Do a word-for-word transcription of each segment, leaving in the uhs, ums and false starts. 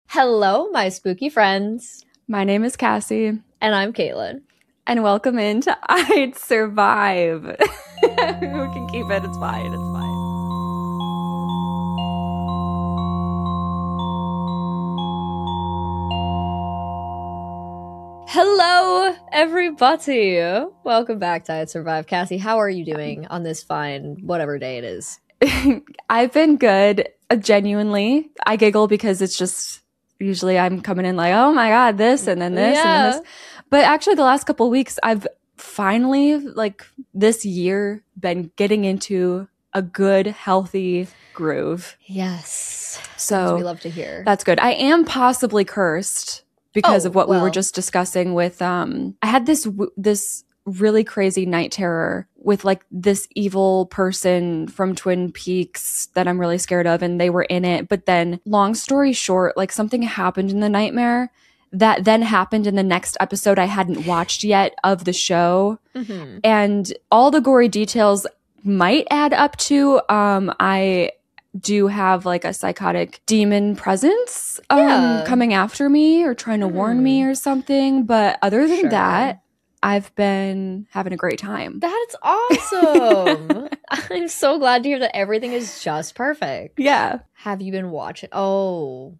Hello, my spooky friends. My name is Cassie. And I'm Caitlin. And welcome into I'd Survive. We can keep it. It's fine. It's fine. Hello, everybody. Welcome back to I'd Survive. Cassie, how are you doing on this fine whatever day it is? I've been good. Uh, genuinely. I giggle because it's just usually I'm coming in like, oh my God, this and then this Yeah. and then this. But actually the last couple of weeks, I've finally, like this year, been getting into a good, healthy groove. Yes. So we love to hear. That's good. I am possibly cursed because Oh, of what well. we were just discussing with, um, I had this, w- this really crazy night terror with like this evil person from Twin Peaks that I'm really scared of, and they were in it. But then long story short, like something happened in the nightmare that then happened in the next episode I hadn't watched yet of the show. Mhm. And all the gory details might add up to, um, I do have like a psychotic demon presence um, Yeah. coming after me or trying to warn me or something. But other than Sure. that, I've been having a great time. That's awesome. I'm so glad to hear that everything is just perfect. Yeah. Have you been watching? Oh.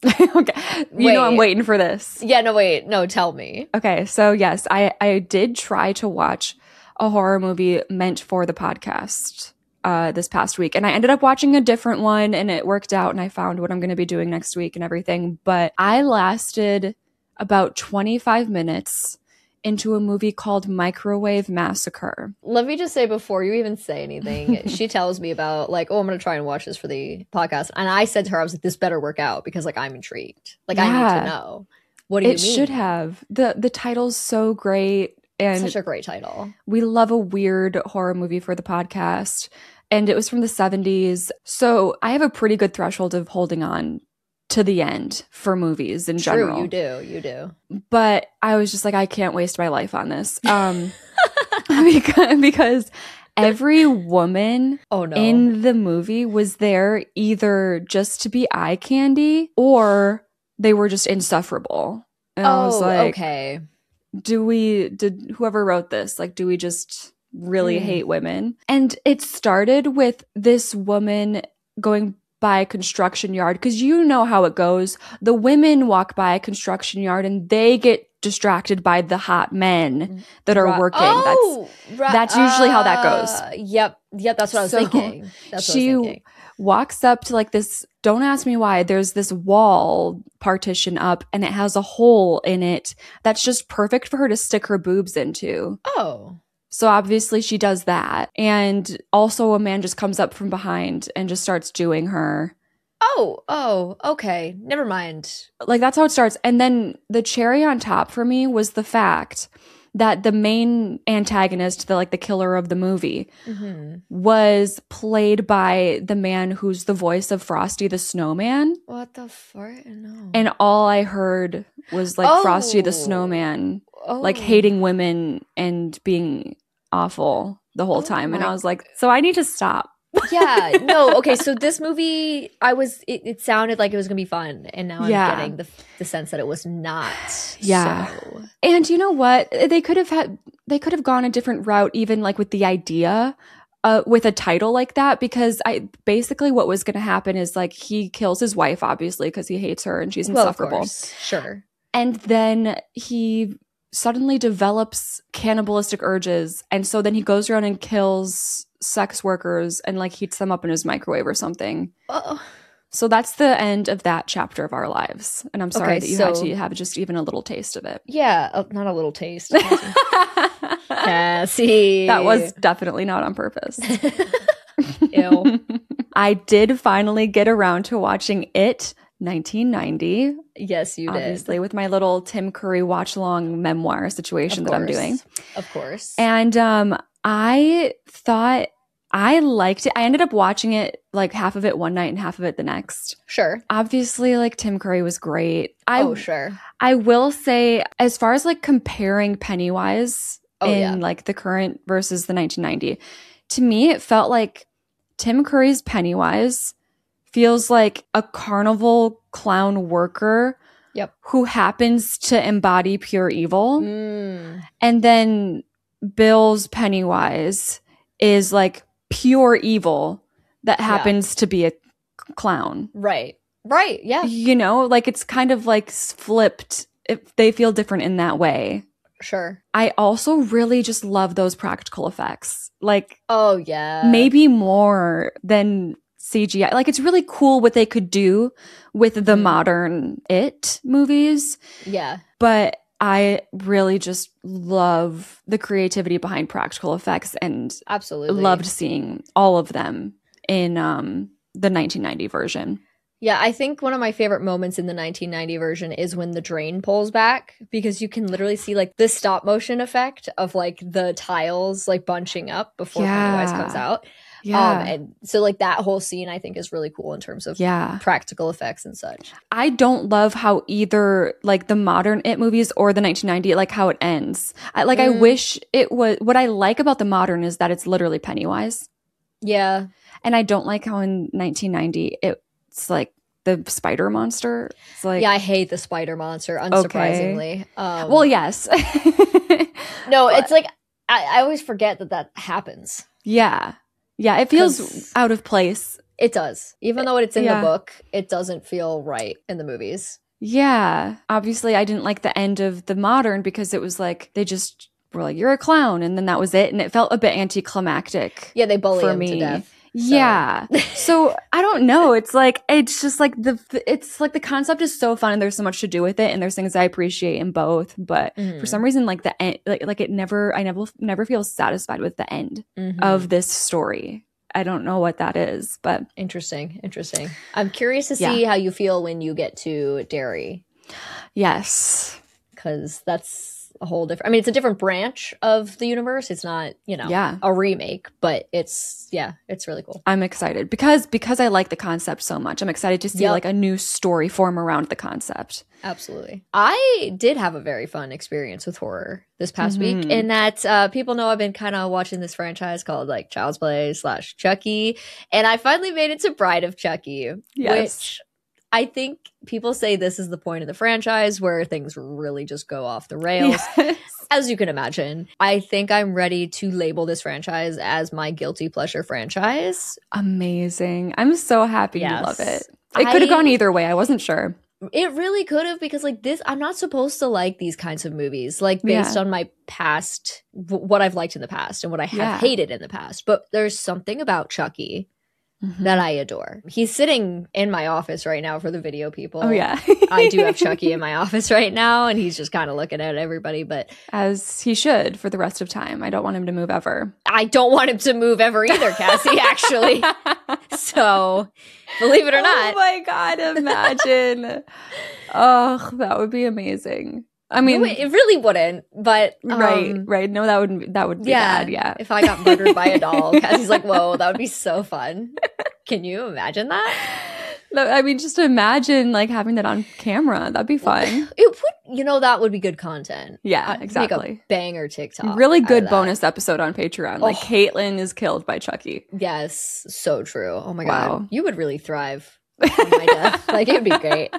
Okay. You know I'm Wait. waiting for this. Yeah, no, wait. No, tell me. Okay. So yes, I, I did try to watch a horror movie meant for the podcast uh, this past week. And I ended up watching a different one and it worked out and I found what I'm going to be doing next week and everything. But I lasted about twenty-five minutes into a movie called Microwave Massacre. Let me just say before you even say anything, she tells me about like, oh, I'm going to try and watch this for the podcast. And I said to her, I was like, this better work out because like I'm intrigued. Like I need Yeah. to know. What do you It mean? should have. The the title's so great. And Such a great title. we love a weird horror movie for the podcast. And it was from the seventies. So I have a pretty good threshold of holding on to the end for movies in True, general. you do. You do. But I was just like, I can't waste my life on this. Um, because, because every woman Oh no. in the movie was there either just to be eye candy or they were just insufferable. And I was oh, like, okay. do we, did whoever wrote this, like, do we just really Mm. hate women? And it started with this woman going by a construction yard because you know how it goes. The women walk by a construction yard and they get distracted by the hot men that are Ra- working. Oh, ra- that's usually how that goes. uh, Yep. Yep. That's what I was So, thinking. That's what she I was thinking. walks up to like this, don't ask me why, there's this wall partition up and it has a hole in it that's just perfect for her to stick her boobs into. Oh. So obviously she does that. And also a man just comes up from behind and just starts doing her. Oh. Oh. Okay. Never mind. Like that's how it starts. And then the cherry on top for me was the fact that the main antagonist, the like the killer of the movie, Mm-hmm. was played by the man who's the voice of Frosty the Snowman. What the fuck? No. And all I heard was like Oh. Frosty the Snowman, oh. like hating women and being awful the whole Oh time. And my- I was like, so I need to stop. Yeah. No. Okay. So this movie, I was. It, it sounded like it was gonna be fun, and now I'm Yeah. getting the the sense that it was not. Yeah. So. And you know what? They could have had, they could have gone a different route, even like with the idea, uh, with a title like that, because I basically what was going to happen is like he kills his wife, obviously, because he hates her and she's Well, of insufferable. course. Sure. And then he suddenly develops cannibalistic urges. And so then he goes around and kills sex workers and like heats them up in his microwave or something. Oh. So that's the end of that chapter of our lives. And I'm sorry Okay, that you had so- to have just even a little taste of it. Yeah. Oh, not a little taste. Cassie. That was definitely not on purpose. Ew. I did finally get around to watching It nineteen ninety, Yes, you did. obviously, with my little Tim Curry watch along memoir situation Of that I'm course. doing. Of course. And um, I thought I liked it. I ended up watching it like half of it one night and half of it the next. sure. Obviously, like Tim Curry was great. I oh, sure. I will say, as far as like comparing Pennywise Oh, in yeah. like the current versus the nineteen ninety, to me it felt like Tim Curry's Pennywise feels like a carnival clown worker Yep. who happens to embody pure evil. Mm. And then Bill's Pennywise is like pure evil that happens yeah. to be a clown. Right. Right. Yeah. You know, like it's kind of like flipped. If they feel different in that way. Sure. I also really just love those practical effects. Like, oh, yeah. Maybe more than C G I. Like, it's really cool what they could do with the mm. modern It movies. Yeah. But I really just love the creativity behind practical effects and absolutely loved seeing all of them in um, the nineteen ninety version. Yeah, I think one of my favorite moments in the nineteen ninety version is when the drain pulls back, because you can literally see like the stop motion effect of like the tiles like bunching up before yeah. Pennywise comes out. Yeah. Um, and so like that whole scene I think is really cool in terms of yeah. practical effects and such. I don't love how either like the modern It movies or the nineteen ninety, like how it ends. I, like mm. I wish it was, what I like about the modern is that it's literally Pennywise. Yeah. And I don't like how in nineteen ninety it's like the spider monster. It's like, yeah, I hate the spider monster, unsurprisingly. Okay. Um, well, yes. no, but, it's like, I, I always forget that that happens. Yeah. Yeah, it feels out of place. It does. Even though it's in yeah. the book, it doesn't feel right in the movies. Yeah. Obviously, I didn't like the end of the modern because it was like, they just were like, you're a clown. And then that was it. And it felt a bit anticlimactic. Yeah, they bully for him me. to death. So. Yeah. So I don't know. It's like, it's just like the, it's like the concept is so fun and there's so much to do with it. And there's things I appreciate in both. But mm-hmm. for some reason, like the end, like, like it never, I never, never feel satisfied with the end mm-hmm. of this story. I don't know what that is, but. Interesting. Interesting. I'm curious to see yeah. how you feel when you get to Derry. Yes. Because that's a whole different, I mean, it's a different branch of the universe. It's not, you know, yeah. a remake, but it's, yeah, it's really cool. I'm excited because, because I like the concept so much. I'm excited to see yep. like a new story form around the concept. Absolutely. I did have a very fun experience with horror this past mm-hmm. week in that uh, people know I've been kind of watching this franchise called like Child's Play slash Chucky. And I finally made it to Bride of Chucky, yes. which I think people say this is the point of the franchise where things really just go off the rails. Yes. As you can imagine, I think I'm ready to label this franchise as my guilty pleasure franchise. Amazing. I'm so happy yes. you love it. It could have gone either way. I wasn't sure. It really could have, because like this, I'm not supposed to like these kinds of movies, like based yeah. on my past, w- what I've liked in the past and what I have yeah. hated in the past. But there's something about Chucky mm-hmm. that I adore. He's sitting in my office right now for the video people. Oh, yeah. I do have Chucky in my office right now, and he's just kind of looking at everybody. But as he should for the rest of time. I don't want him to move ever. I don't want him to move ever either, Cassie, actually. So, believe it or not. Oh, my God. Imagine. Oh, that would be amazing. I mean, no, it really wouldn't, but um, right, right. No, that would that would be yeah, bad. Yeah, if I got murdered by a doll, Cassie's like, "Whoa, that would be so fun." Can you imagine that? No, I mean, just imagine like having that on camera. That'd be fun. It would, you know, that would be good content. Yeah, I'd exactly. Make a banger TikTok. Really good bonus episode on Patreon. Like oh. Caitlin is killed by Chucky. Yes, so true. Oh my wow. God, you would really thrive on my death. Like it'd be great.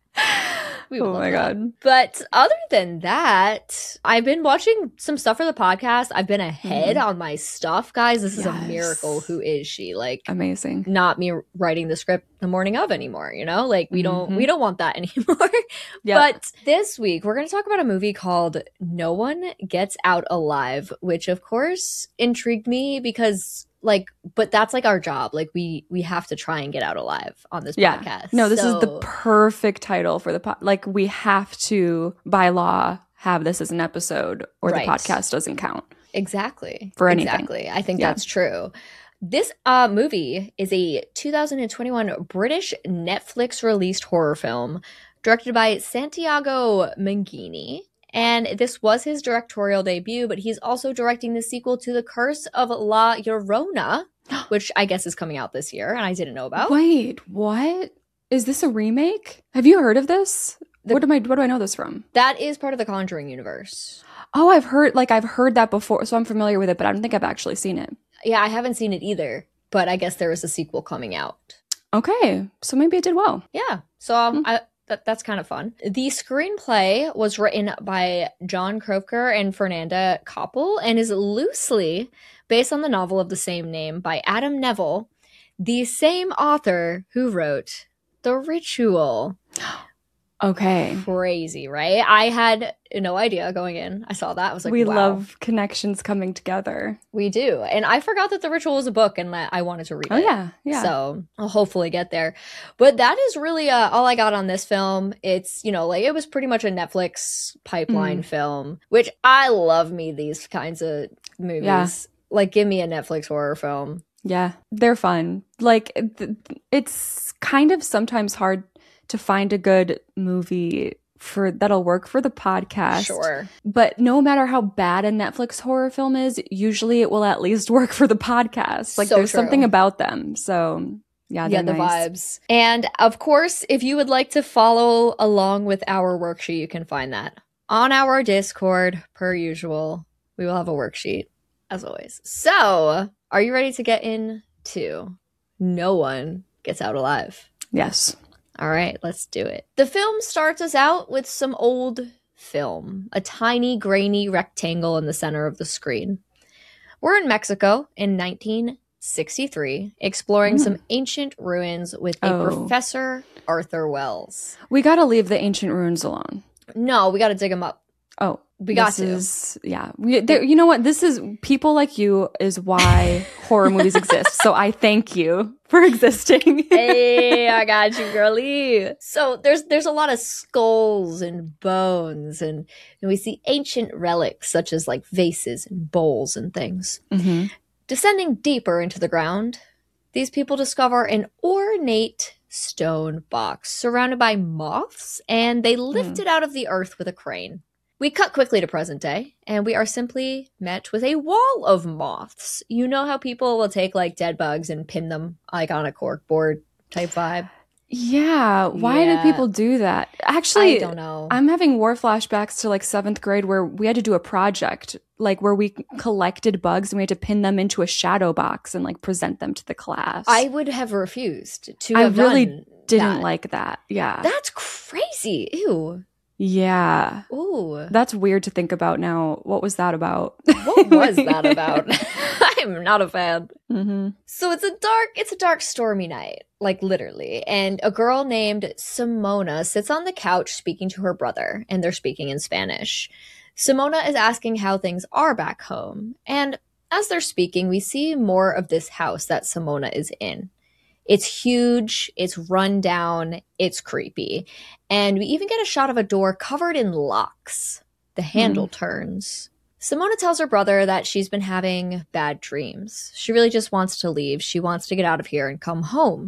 We oh my that. God. But other than that, I've been watching some stuff for the podcast. I've been ahead mm. on my stuff, guys. This is yes. a miracle. Who is she? Like amazing. Not me writing the script the morning of anymore, you know? Like we don't mm-hmm. we don't want that anymore. Yep. But this week we're going to talk about a movie called No One Gets Out Alive, which of course intrigued me because like, but that's like our job. Like we we have to try and get out alive on this yeah. podcast. No, this so, is the perfect title for the pod. Like we have to, by law, have this as an episode or right. the podcast doesn't count. Exactly. For anything. Exactly. I think yeah. that's true. This uh, movie is a two thousand twenty-one British Netflix released horror film directed by Santiago Mangini. And this was his directorial debut, but he's also directing the sequel to The Curse of La Llorona, which I guess is coming out this year, and I didn't know about. Wait, what? Is this a remake? Have you heard of this? The, what am I? What do I know this from? That is part of the Conjuring universe. Oh, I've heard, like, I've heard that before, so I'm familiar with it, but I don't think I've actually seen it. Yeah, I haven't seen it either, but I guess there is a sequel coming out. Okay, so maybe it did well. Yeah. So um, I, that, that's kind of fun. The screenplay was written by John Kroeker and Fernanda Koppel and is loosely based on the novel of the same name by Adam Neville, the same author who wrote The Ritual. Okay. Crazy, right? I had no idea going in. I saw that. I was like, we wow. love connections coming together. We do. And I forgot that The Ritual was a book and that I wanted to read oh, it. Oh, yeah. Yeah. So I'll hopefully get there. But that is really uh, all I got on this film. It's, you know, like it was pretty much a Netflix pipeline Mm. film, which I love me these kinds of movies. Yeah. Like, give me a Netflix horror film. Yeah, they're fun. Like, th- it's kind of sometimes hard to find a good movie for that'll work for the podcast. Sure. But no matter how bad a Netflix horror film is, usually it will at least work for the podcast. Like, So there's true. something about them. So, yeah, Yeah, they're the nice. vibes. And of course, if you would like to follow along with our worksheet, you can find that on our Discord, per usual. We will have a worksheet, as always. So, are you ready to get into No One Gets Out Alive? Yes. All right, let's do it. The film starts us out with some old film, a tiny, grainy rectangle in the center of the screen. We're in Mexico in nineteen sixty-three, exploring Mm. some ancient ruins with a Oh. Professor Arthur Wells. We got to leave the ancient ruins alone. No, we got to dig them up. Oh, We got this to. Is, yeah. We, there, you know what? This is people like you is why horror movies exist. So I thank you for existing. Hey, I got you, girlie. So there's there's a lot of skulls and bones, and, and we see ancient relics such as like vases and bowls and things. Mhm. Descending deeper into the ground, these people discover an ornate stone box surrounded by moths, and they lift Mm. it out of the earth with a crane. We cut quickly to present day, and we are simply met with a wall of moths. You know how people will take like dead bugs and pin them like on a cork board type vibe? Yeah. Why Yeah. do people do that? Actually, I don't know. I'm having war flashbacks to like seventh grade where we had to do a project, like where we collected bugs and we had to pin them into a shadow box and like present them to the class. I would have refused to I have really done didn't that. like that. Yeah. That's crazy. Ew. yeah. Ooh. That's weird to think about now. What was that about? What was that about? I'm not a fan. hmm So it's a dark, it's a dark, stormy night, like literally. And a girl named Simona sits on the couch speaking to her brother, and they're speaking in Spanish. Simona is asking how things are back home. And as they're speaking, we see more of this house that Simona is in. It's huge, it's run down, it's creepy. And we even get a shot of a door covered in locks. The handle turns. Simona tells her brother that she's been having bad dreams. She really just wants to leave. She wants to get out of here and come home.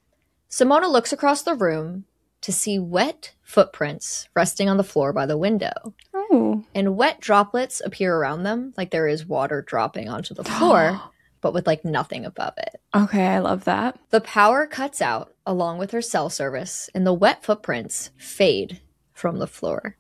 Simona looks across the room to see wet footprints resting on the floor by the window. Oh. And wet droplets appear around them, like there is water dropping onto the floor, but with like nothing above it. Okay, I love that. The power cuts out along with her cell service, and the wet footprints fade from the floor.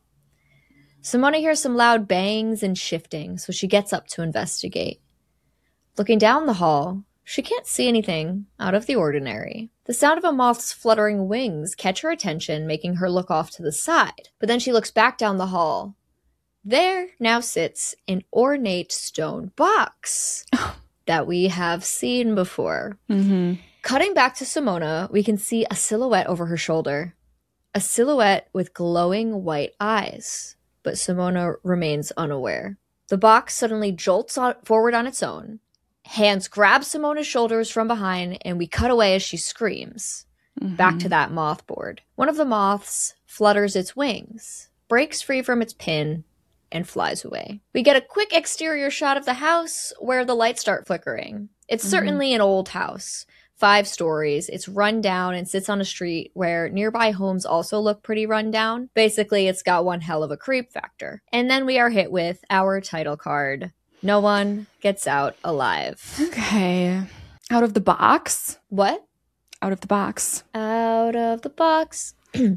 Simona hears some loud bangs and shifting, so she gets up to investigate. Looking down the hall, she can't see anything out of the ordinary. The sound of a moth's fluttering wings catch her attention, making her look off to the side. But then she looks back down the hall. There now sits an ornate stone box that we have seen before. hmm Cutting back to Simona, we can see a silhouette over her shoulder. A silhouette with glowing white eyes. But Simona remains unaware. The box suddenly jolts on, forward on its own. Hands grab Simona's shoulders from behind, and we cut away as she screams. Back to that moth board. One of the moths flutters its wings, breaks free from its pin, and flies away. We get a quick exterior shot of the house where the lights start flickering. It's Mhm. certainly an old house. Five stories. It's run down and sits on a street where nearby homes also look pretty run down. Basically, it's got one hell of a creep factor. And then we are hit with our title card. No one gets out alive. Okay. Out of the box? What? Out of the box. Out of the box.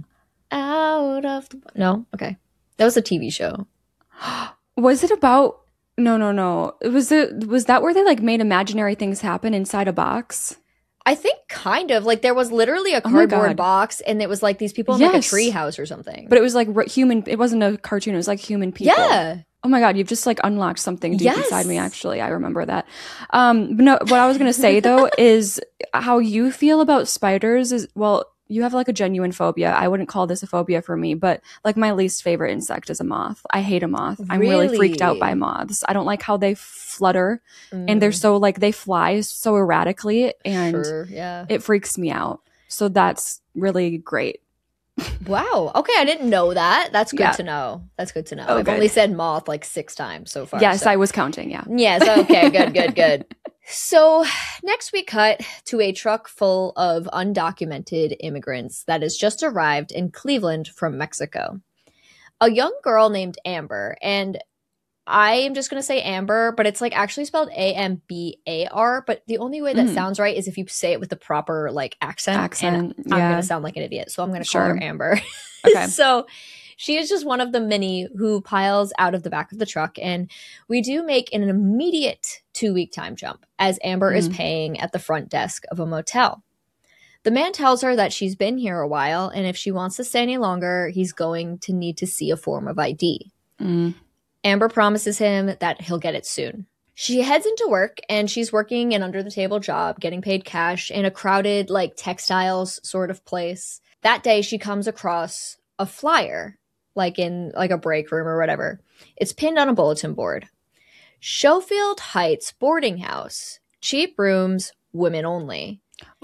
Out of the... No? Okay. That was a T V show. Was it about No, no, no. Was it was that where they like made imaginary things happen inside a box? I think kind of. Like there was literally a Oh my cardboard God. box and it was like these people in like a Yes. tree house or something. But it was like re- human. It wasn't a cartoon. It was like human people. yeah. Oh my God, you've just like unlocked something deep Yes. inside me, actually. I remember that. Um, but no, what I was going to say though is how you feel about spiders is, well, you have like a genuine phobia. I wouldn't call this a phobia for me, but like my least favorite insect is a moth. I hate a moth. I'm really freaked out by Really? moths. I don't like how they flutter and they're Mm, so like they fly so erratically and sure. Yeah. it freaks me out. So that's really great. Wow. Okay, I didn't know that. That's good Yeah. to know. That's good to know. Oh, I've good. only said moth like six times so far. Yes, so. I was counting. Yeah. Yes, okay, good, good, good. So next we cut to a truck full of undocumented immigrants that has just arrived in Cleveland from Mexico. A young girl named Amber, and I am just going to say Amber, but it's like actually spelled A M B A R, but the only way that Mm. sounds right is if you say it with the proper like accent. Accent, And I'm yeah. going to sound like an idiot, so I'm going to call her Sure. Amber. Okay. So she is just one of the many who piles out of the back of the truck, and we do make an immediate two-week time jump as Amber is Mm. paying at the front desk of a motel. The man tells her that she's been here a while, and if she wants to stay any longer, he's going to need to see a form of I D. Mm. Amber promises him that he'll get it soon. She heads into work, and she's working an under-the-table job, getting paid cash in a crowded, like, textiles sort of place. That day, she comes across a flyer, like in like a break room or whatever. It's pinned on a bulletin board. Schofield Heights Boarding House. Cheap rooms, women only.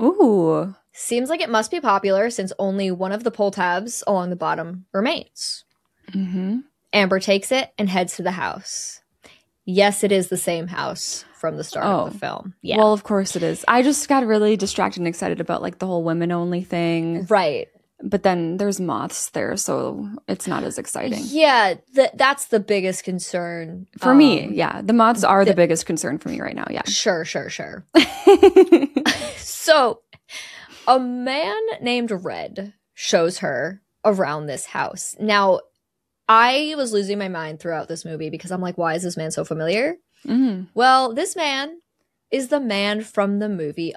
Ooh. Seems like it must be popular since only one of the pull tabs along the bottom remains. Mm-hmm. Amber takes it and heads to the house. Yes, it is the same house from the start Oh. of the film. Yeah. Well, of course it is. I just got really distracted and excited about like the whole women only thing. right. But then there's moths there, so it's not as exciting. Yeah, th- that's the biggest concern. For me, Um, yeah. The moths are the the- biggest concern for me right now, yeah. Sure, sure, sure. So, a man named Red shows her around this house. Now, I was losing my mind throughout this movie because I'm like, why is this man so familiar? Mm. Well, this man is the man from the movie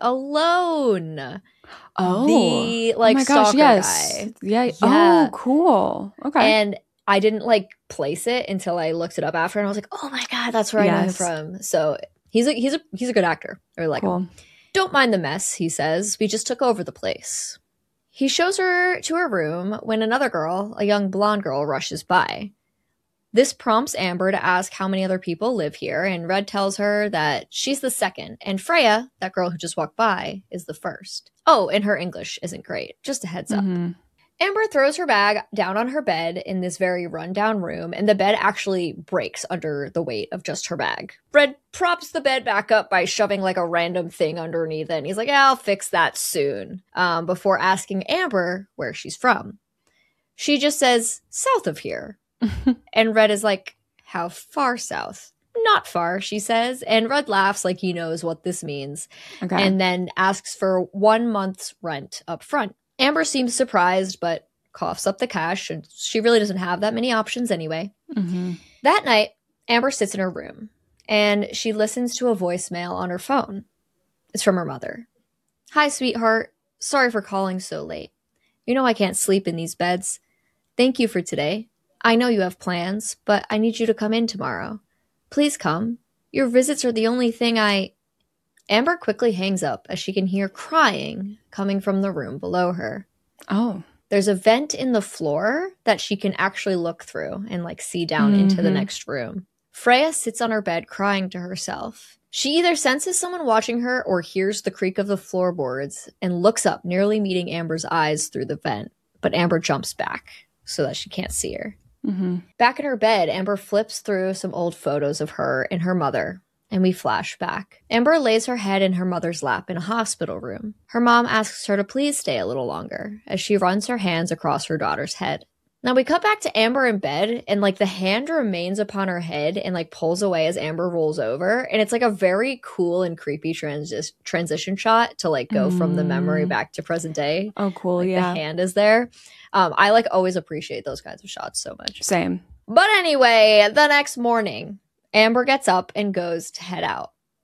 Alone. Oh. The, like, oh my gosh, stalker yes. guy. Yeah. Yeah. Oh, cool. Okay. And I didn't like place it until I looked it up after, and I was like, "Oh my god, that's where I know him Yes. from." So he's a he's a he's a good actor. Or like, cool. don't mind the mess, he says. We just took over the place. He shows her to her room when another girl, a young blonde girl, rushes by. This prompts Amber to ask how many other people live here, and Red tells her that she's the second, and Freya, that girl who just walked by, is the first. Oh, and her English isn't great. Just a heads up. Mhm. Amber throws her bag down on her bed in this very rundown room, and the bed actually breaks under the weight of just her bag. Red props the bed back up by shoving like a random thing underneath it, and he's like, yeah, I'll fix that soon, um, before asking Amber where she's from. She just says, south of here. And Red is like, how far south? Not far, she says, and Red laughs like he knows what this means, Okay. and then asks for one month's rent up front. Amber seems surprised, but coughs up the cash, and she really doesn't have that many options anyway. Mhm. That night, Amber sits in her room, and she listens to a voicemail on her phone. It's from her mother. Hi, sweetheart. Sorry for calling so late. You know I can't sleep in these beds. Thank you for today. I know you have plans, but I need you to come in tomorrow. Please come. Your visits are the only thing I... Amber quickly hangs up as she can hear crying coming from the room below her. Oh. There's a vent in the floor that she can actually look through and like see down into the Mhm. next room. Freya sits on her bed crying to herself. She either senses someone watching her or hears the creak of the floorboards and looks up, nearly meeting Amber's eyes through the vent. But Amber jumps back so that she can't see her. Mm-hmm. Back in her bed, Amber flips through some old photos of her and her mother, and we flash back. Amber lays her head in her mother's lap in a hospital room. Her mom asks her to please stay a little longer as she runs her hands across her daughter's head. Now we cut back to Amber in bed, and like the hand remains upon her head and like pulls away as Amber rolls over, and it's like a very cool and creepy transi- transition shot to like go from the memory Mm. back to present day. Oh, cool. Like yeah. the hand is there. Um, I like always appreciate those kinds of shots so much. Same. But anyway, the next morning, Amber gets up and goes to head out.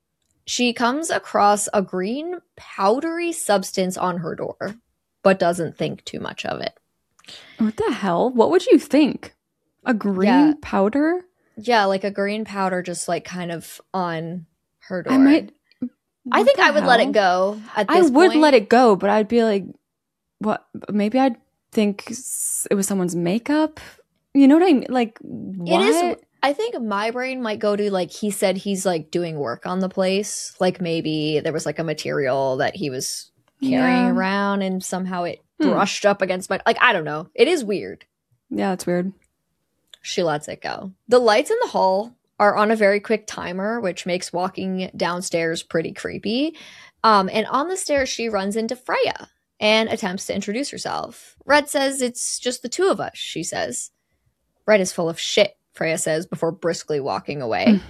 She comes across a green powdery substance on her door, but doesn't think too much of it. What the hell? What would you think? A green Yeah. powder? Yeah, like a green powder just like kind of on her door. I might. I what think the I would let hell? it go at I this would point. let it go, but I'd be like, what? Maybe I'd think s- it was someone's makeup. You know what I mean? Like, what? It is. I think my brain might go to like he said he's like doing work on the place. Like maybe there was like a material that he was carrying Yeah. around and somehow it Hmm. brushed up against my like I don't know. It is weird. Yeah, it's weird. She lets it go. The lights in the hall are on a very quick timer, which makes walking downstairs pretty creepy. Um, and on the stairs, she runs into Freya and attempts to introduce herself. Red says it's just the two of us, she says. Red is full of shit, Freya says, before briskly walking away.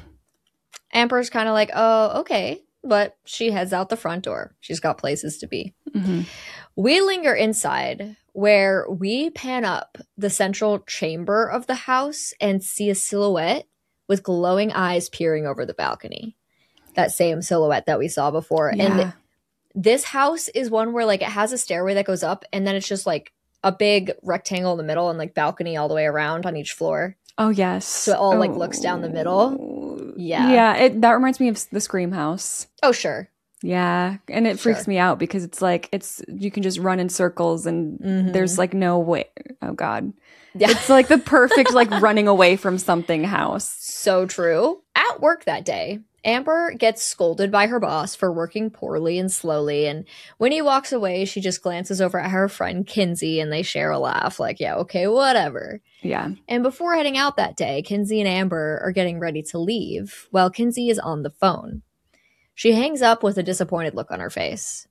Amber's kind of like, oh, okay. But she heads out the front door. She's got places to be. Mm-hmm. We linger inside, where we pan up the central chamber of the house and see a silhouette with glowing eyes peering over the balcony. That same silhouette that we saw before. Yeah. And th- this house is one where like it has a stairway that goes up and then it's just like a big rectangle in the middle and like balcony all the way around on each floor. Oh, yes. So it all, like, looks down the middle. Yeah. Yeah, it, that reminds me of the Scream House. Oh, sure. Yeah, and it freaks Sure. me out because it's like, it's you can just run in circles and Mhm. there's like no way. Oh, God. Yeah. It's like the perfect like running away from something house. So true. At work that day, Amber gets scolded by her boss for working poorly and slowly, and when he walks away, she just glances over at her friend Kinsey and they share a laugh like, yeah, okay, whatever. Yeah. And before heading out that day, Kinsey and Amber are getting ready to leave while Kinsey is on the phone. She hangs up with a disappointed look on her face.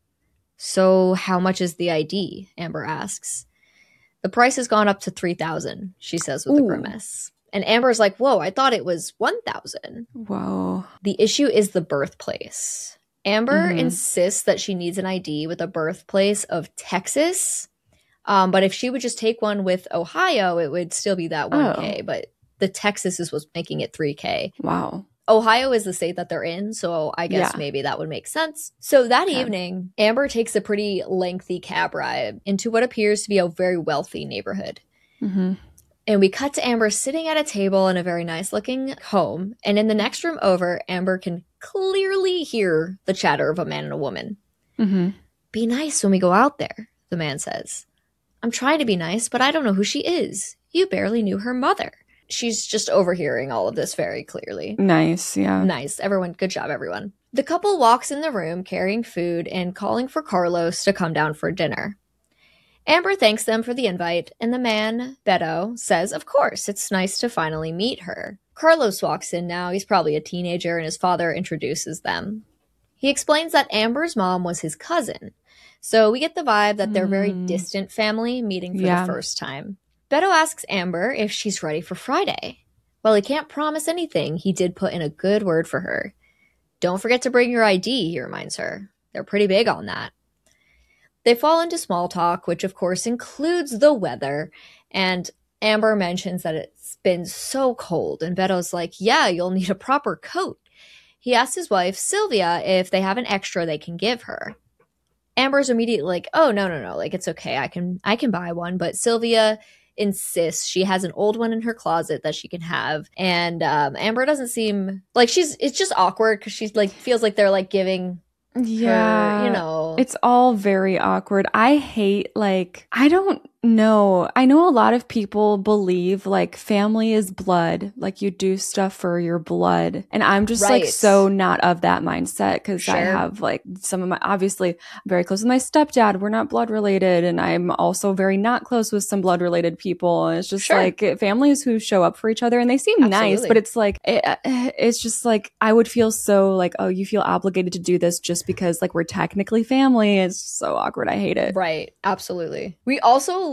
So how much is the I D? Amber asks. The price has gone up to three thousand dollars, she says with Ooh. a grimace. And Amber's like, whoa, I thought it was one thousand dollars. Whoa. The issue is the birthplace. Amber Mhm. insists that she needs an I D with a birthplace of Texas. Um, but if she would just take one with Ohio, it would still be that one K. Oh. But the Texas is what's making it three K. Wow. Ohio is the state that they're in, so I guess Yeah. maybe that would make sense. So that Okay. evening, Amber takes a pretty lengthy cab ride into what appears to be a very wealthy neighborhood. Mm-hmm. And we cut to Amber sitting at a table in a very nice looking home. And in the next room over, Amber can clearly hear the chatter of a man and a woman. Mm-hmm. Be nice when we go out there, the man says. I'm trying to be nice, but I don't know who she is. You barely knew her mother. She's just overhearing all of this very clearly. Nice. Yeah. Nice. Everyone, good job, everyone. The couple walks in the room carrying food and calling for Carlos to come down for dinner. Amber thanks them for the invite, and the man, Beto, says, of course, it's nice to finally meet her. Carlos walks in now. He's probably a teenager, and his father introduces them. He explains that Amber's mom was his cousin, so we get the vibe that they're very Mm. distant family meeting for Yeah. the first time. Beto asks Amber if she's ready for Friday. While he can't promise anything, he did put in a good word for her. Don't forget to bring your I D, he reminds her. They're pretty big on that. They fall into small talk, which of course includes the weather, and Amber mentions that it's been so cold, and Beto's like, yeah, you'll need a proper coat. He asks his wife, Sylvia, if they have an extra they can give her. Amber's immediately like, oh, no, no, no, like, it's okay, I can, I can buy one, but Sylvia insists she has an old one in her closet that she can have, and um, Amber doesn't seem, like, she's, it's just awkward, because she's, like, feels like they're, like, giving Yeah. her, you know. It's all very awkward. I hate, like, I don't know. I know a lot of people believe, like, family is blood. Like, you do stuff for your blood. And I'm just, like, Right. so not of that mindset because I Sure. have, like, some of my, obviously, I'm very close with my stepdad. We're not blood related. And I'm also very not close with some blood related people. And it's just, Sure. like, families who show up for each other and they seem nice, Absolutely. but it's like, it, it's just, like, I would feel so, like, oh, you feel obligated to do this just because, like, we're technically family. It's so awkward. I hate it. Right, absolutely. We also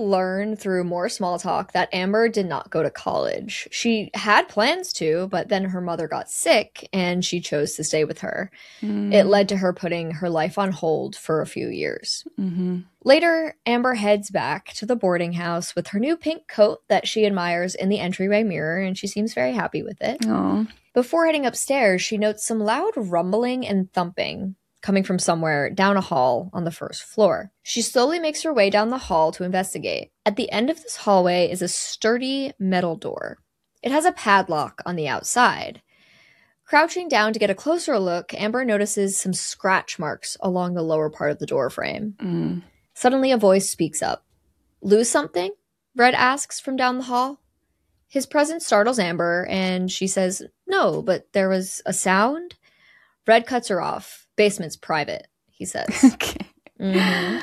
learn through more small talk that Amber did not go to college. She had plans to, but then her mother got sick and she chose to stay with her. Mm. It led to her putting her life on hold for a few years. Mm-hmm. Later, Amber heads back to the boarding house with her new pink coat that she admires in the entryway mirror, and she seems very happy with it. Aww. Before heading upstairs, she notes some loud rumbling and thumping coming from somewhere down a hall on the first floor. She slowly makes her way down the hall to investigate. At the end of this hallway is a sturdy metal door. It has a padlock on the outside. Crouching down to get a closer look, Amber notices some scratch marks along the lower part of the door frame. Mm. Suddenly, a voice speaks up. "Lose something?" Red asks from down the hall. His presence startles Amber, and she says, "No, but there was a sound." Red cuts her off. "Basement's private," he says. Okay. Mm-hmm.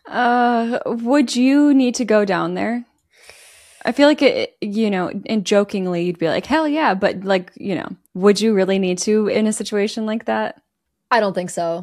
Uh, would you need to go down there? I feel like it, you know, and jokingly you'd be like, hell yeah, but like, you know, would you really need to in a situation like that? I don't think so.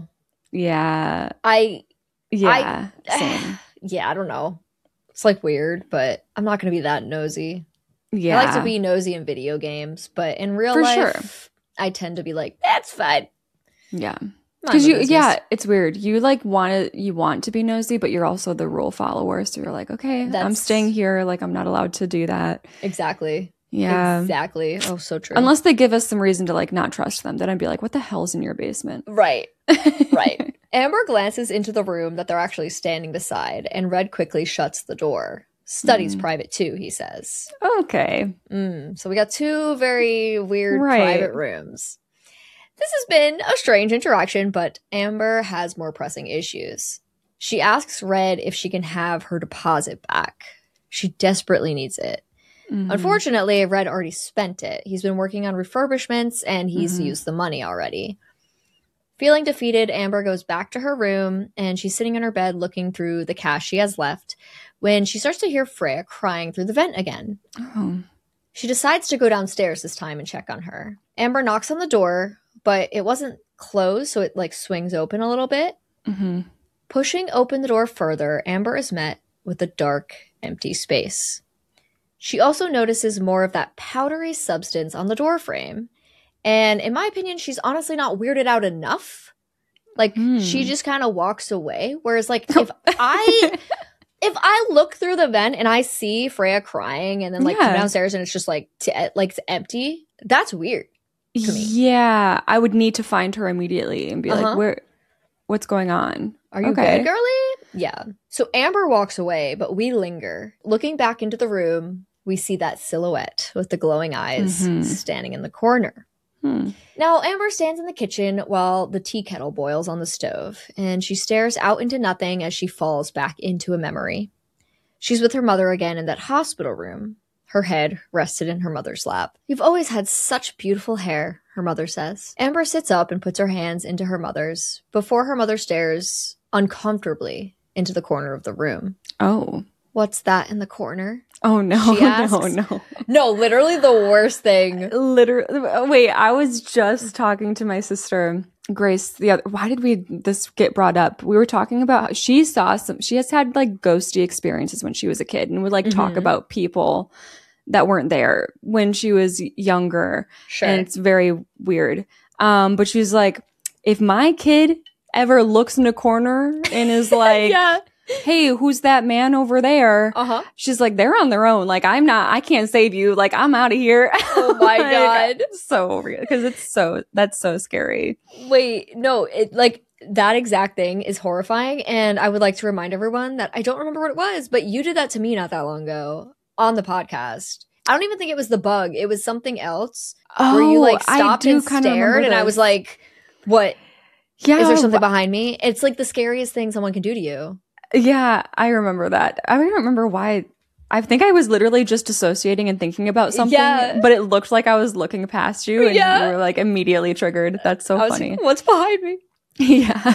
Yeah. I, Yeah. I, same. yeah, I don't know. It's like weird, but I'm not going to be that nosy. Yeah. I like to be nosy in video games, but in real For life, sure. I tend to be like, that's fine. Yeah. Mind Because my you, business. yeah, it's weird. You like want to, you want to be nosy, but you're also the rule follower. So you're like, okay, I'm That's- staying here. Like I'm not allowed to do that. Exactly. Yeah. Exactly. Oh, so true. Unless they give us some reason to like not trust them, then I'd be like, what the hell's in your basement? Right. Right. Amber glances into the room that they're actually standing beside, and Red quickly shuts the door. "Study's Mm. private too," he says. Okay. Mm, so we got two very weird Right. private rooms. This has been a strange interaction, but Amber has more pressing issues. She asks Red if she can have her deposit back. She desperately needs it. Mhm. Unfortunately, Red already spent it. He's been working on refurbishments, and he's Mhm. used the money already. Feeling defeated, Amber goes back to her room, and she's sitting in her bed looking through the cash she has left when she starts to hear Freya crying through the vent again. Oh. She decides to go downstairs this time and check on her. Amber knocks on the door, but it wasn't closed, so it like swings open a little bit. Mhm. Pushing open the door further, Amber is met with a dark, empty space. She also notices more of that powdery substance on the door frame. And in my opinion, she's honestly not weirded out enough. Like, Hmm. she just kind of walks away. Whereas, like, if I if I look through the vent and I see Freya crying and then, like, come Yeah. downstairs and it's just, like, t- like it's empty, that's weird. to me. Yeah, I would need to find her immediately and be Uh-huh. like, "Where? What's going on?" Are you Okay. good, girly? Yeah. So Amber walks away, but we linger. Looking back into the room, we see that silhouette with the glowing eyes Mhm. standing in the corner. Hmm. Now, Amber stands in the kitchen while the tea kettle boils on the stove, and she stares out into nothing as she falls back into a memory. She's with her mother again in that hospital room. Her head rested in her mother's lap. "You've always had such beautiful hair," her mother says. Amber sits up and puts her hands into her mother's before her mother stares uncomfortably into the corner of the room. Oh. "What's that in the corner?" Oh no, She asks. no, no. No, literally the worst thing. Literally, wait, I was just talking to my sister Grace the other. Why did we this get brought up? We were talking about how she saw some. She has had like ghosty experiences when she was a kid, and would like talk Mhm. about people that weren't there when she was younger, Sure. and it's very weird. Um, but she's like, if my kid ever looks in a corner and is like, yeah. "Hey, who's that man over there?" Uh-huh. She's like, "They're on their own. Like, I'm not, I can't save you. Like, I'm out of here." Oh my Like, God. so real. Because it's so, that's so scary. Wait, no, it like that exact thing is horrifying, and I would like to remind everyone that I don't remember what it was, but you did that to me not that long ago on the podcast. I don't even think it was the bug. It was something else where you like I stopped do and kinda remember stared, and I was this. like, "What? Yeah. Is there something behind me?" It's like the scariest thing someone can do to you. Yeah, I remember that. I don't remember why. I think I was literally just associating and thinking about something, Yeah. but it looked like I was looking past you and Yeah. you were like immediately triggered. That's so I was funny. like, "What's behind me?" Yeah.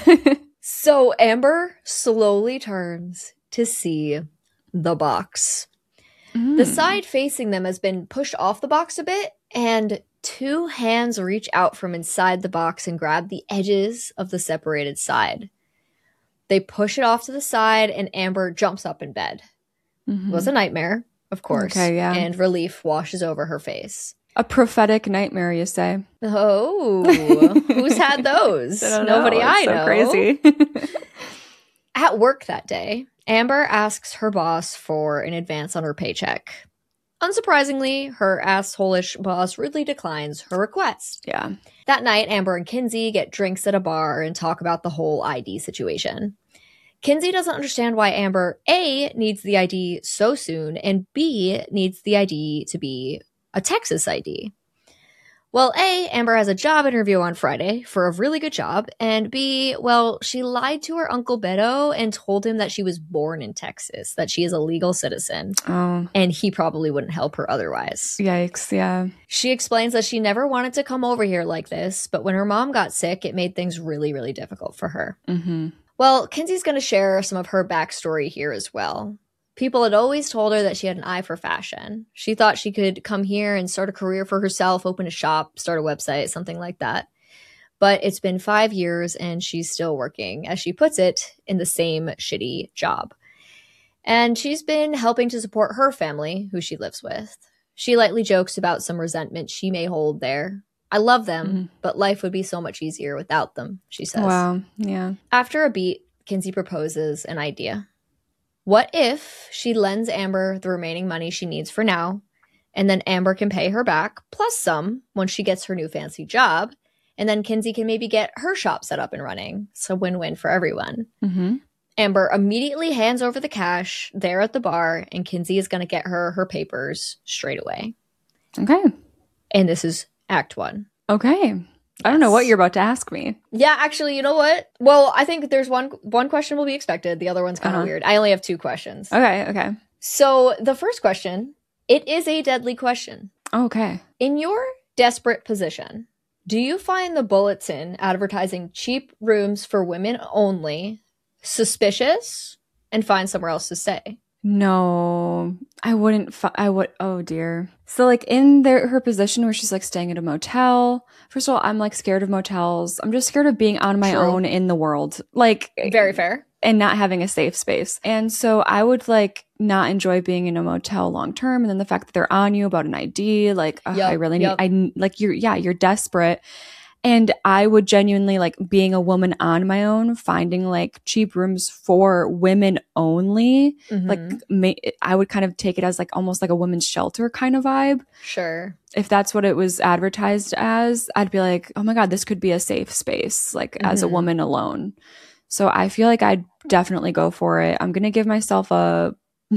So Amber slowly turns to see the box. The Mm. side facing them has been pushed off the box a bit, and two hands reach out from inside the box and grab the edges of the separated side. They push it off to the side, and Amber jumps up in bed. Mhm. was a nightmare, of course. Okay, yeah. And relief washes over her face. A prophetic nightmare, you say? Oh, who's had those? I don't Nobody know. I It's so know. crazy. At work that day, Amber asks her boss for an advance on her paycheck. Unsurprisingly, her asshole-ish boss rudely declines her request. Yeah. That night, Amber and Kinsey get drinks at a bar and talk about the whole I D situation. Kinsey doesn't understand why Amber, A, needs the I D so soon, and B, needs the I D to be a Texas I D. Well, A, Amber has a job interview on Friday for a really good job, and B, well, she lied to her Uncle Beto and told him that she was born in Texas, that she is a legal citizen, Oh, and he probably wouldn't help her otherwise. yikes. Yeah. She explains that she never wanted to come over here like this, but when her mom got sick, it made things really, really difficult for her. Mm-hmm. Well, Kinsey's going to share some of her backstory here as well. People had always told her that she had an eye for fashion. She thought she could come here and start a career for herself, open a shop, start a website, something like that. But it's been five years and she's still working, as she puts it, in the same shitty job. And she's been helping to support her family, who she lives with. She lightly jokes about some resentment she may hold there. I love them, Mm-hmm. but life would be so much easier without them, she says. Wow. Yeah. After a beat, Kinsey proposes an idea. What if she lends Amber the remaining money she needs for now, and then Amber can pay her back, plus some, once she gets her new fancy job, and then Kinsey can maybe get her shop set up and running. It's a win-win for everyone. Mm-hmm. Amber immediately hands over the cash there at the bar, and Kinsey is going to get her her papers straight away. Okay. And this is Act One. Okay. I don't know Yes. what you're about to ask me. Yeah, actually, you know what? Well, I think there's one one question will be expected. The other one's kind of Uh-huh. weird. I only have two questions. Okay. Okay. So the first question, it is a deadly question. Okay. In your desperate position, do you find the bulletin advertising cheap rooms for women only suspicious and find somewhere else to stay? No, I wouldn't. Fi- I would. Oh dear. So like in their her position where she's like staying at a motel. First of all, I'm like scared of motels. I'm just scared of being on my True. own in the world, like Very fair. and not having a safe space. And so I would like not enjoy being in a motel long term. And then the fact that they're on you about an I D, like ugh, Yep, I really need. yep. I like you're. Yeah, you're desperate. And I would genuinely like being a woman on my own, finding like cheap rooms for women only. Mhm. Like ma- I would kind of take it as like almost like a women's shelter kind of vibe. Sure. If that's what it was advertised as, I'd be like, oh my God, this could be a safe space, like as a Mhm. woman alone. So I feel like I'd definitely go for it. I'm going to give myself a,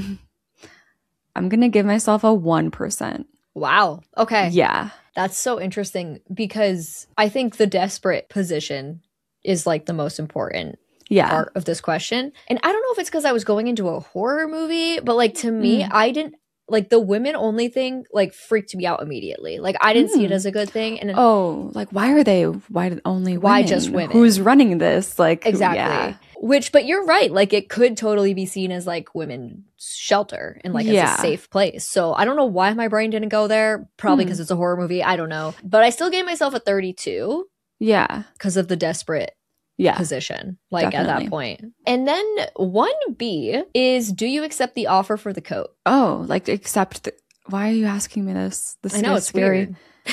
I'm going to give myself a one percent. Wow. Okay. Yeah. That's so interesting because I think the desperate position is like the most important Yeah. part of this question. And I don't know if it's because I was going into a horror movie, but like to me, Mm. I didn't like the women only thing like freaked me out immediately. Like I didn't see it Mm. as a good thing. And Oh, like why are they? Why did only Why women? just women? Who's running this? Like exactly. yeah. Which, but you're right. Like it could totally be seen as like women's shelter and like Yeah. it's a safe place. So I don't know why my brain didn't go there. Probably Hmm. because it's a horror movie. I don't know. But I still gave myself a thirty-two Yeah. because of the desperate Yeah. position, like Definitely. at that point. And then one B is, do you accept the offer for the coat? Oh, like accept. The, why are you asking me this? This I know is it's scary.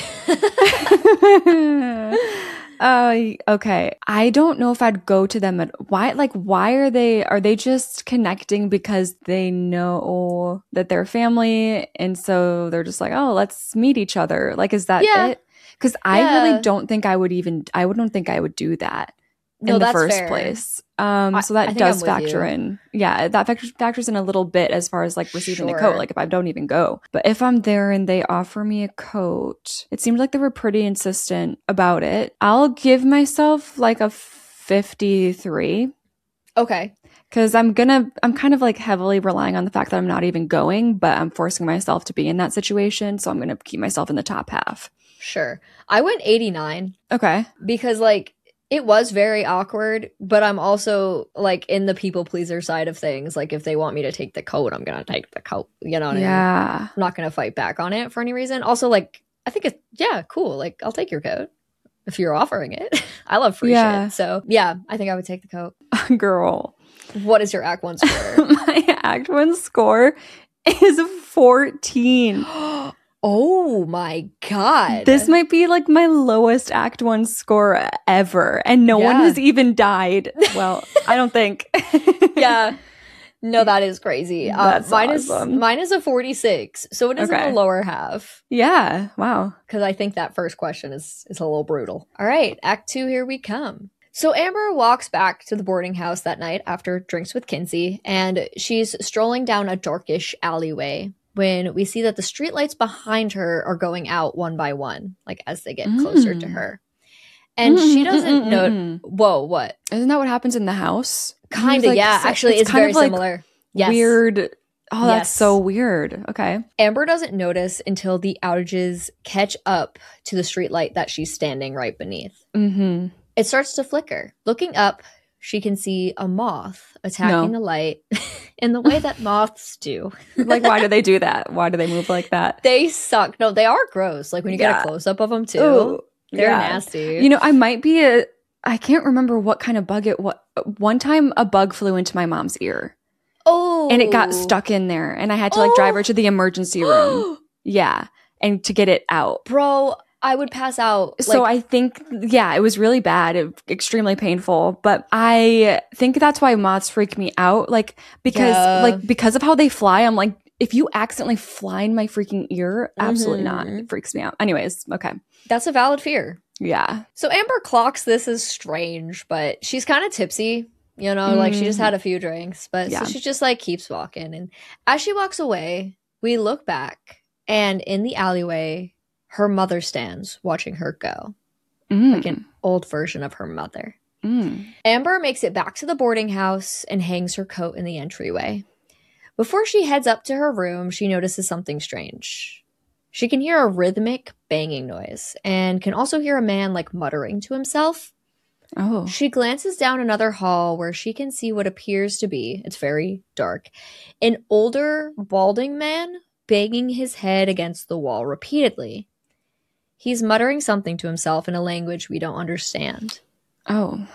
weird. uh, okay. I don't know if I'd go to them at why. Like, why are they? Are they just connecting because they know that they're family, and so they're just like, oh, let's meet each other. Like, is that Yeah. it? Because I Yeah. really don't think I would even. I would don't think I would do that. No, in the that's first fair. place. Um, I- so I that think does I'm with factor you. in. Yeah, that factors factors in a little bit as far as like receiving the Sure. coat. Like if I don't even go. But if I'm there and they offer me a coat, it seemed like they were pretty insistent about it. I'll give myself like a fifty-three. Okay. Because I'm gonna, I'm kind of like heavily relying on the fact that I'm not even going, but I'm forcing myself to be in that situation. So I'm gonna keep myself in the top half. Sure. I went eighty-nine Okay. because like it was very awkward, but I'm also like in the people pleaser side of things. Like if they want me to take the coat, I'm going to take the coat. You know what I mean? Yeah. I'm not going to fight back on it for any reason. Also, like, I think it's, yeah, cool. Like, I'll take your coat if you're offering it. I love free Yeah. shit. So, yeah, I think I would take the coat. Girl. What is your Act One score? My Act One score is fourteen. Oh my God. This might be like my lowest Act One score ever. And no Yeah. one has even died. Well, I don't think. Yeah. No, that is crazy. Uh, That's mine awesome. is mine is a forty-six, so it is in Okay. the lower half. Yeah. Wow. Because I think that first question is is a little brutal. All right, Act Two, here we come. So Amber walks back to the boarding house that night after drinks with Kinsey, and she's strolling down a darkish alleyway when we see that the streetlights behind her are going out one by one, like as they get closer to Mm. her. And she Mm, doesn't mm, know. mm, mm. Whoa, what? Isn't that what happens in the house? Kind of, Like, yeah. so- Actually, it's, kind very of like similar. Yes. Weird. Oh, that's Yes. so weird. Okay. Amber doesn't notice until the outages catch up to the streetlight that she's standing right beneath. Mm-hmm. It starts to flicker. Looking up, she can see a moth attacking No. the light in the way that moths do. Like, why do they do that? Why do they move like that? They suck. No, they are gross. Like when you get Yeah. a close up of them too, Ooh, they're yeah. nasty. You know, I might be a. I can't remember what kind of bug it was. One time, a bug flew into my mom's ear, oh, and it got stuck in there, and I had to like drive her Oh. to the emergency room. Yeah, and to get it out. Bro, I would pass out. So like, I think, yeah, it was really bad, it, extremely painful. But I think that's why moths freak me out, like because, Yeah. like because of how they fly. I'm like, if you accidentally fly in my freaking ear, absolutely not. Mhm. It freaks me out. Anyways, okay, that's a valid fear. yeah, So Amber clocks this as strange, but she's kind of tipsy, you know, like she just Mm. had a few drinks, but Yeah. so she just like keeps walking. And as she walks away, we look back, and in the alleyway, her mother stands watching her go, Mm. like an old version of her mother. Mm. Amber makes it back to the boarding house and hangs her coat in the entryway. Before she heads up to her room, she notices something strange. She can hear a rhythmic banging noise and can also hear a man like muttering to himself. Oh, She glances down another hall where she can see what appears to be, it's very dark, an older, balding man banging his head against the wall repeatedly. He's muttering something to himself in a language we don't understand. oh,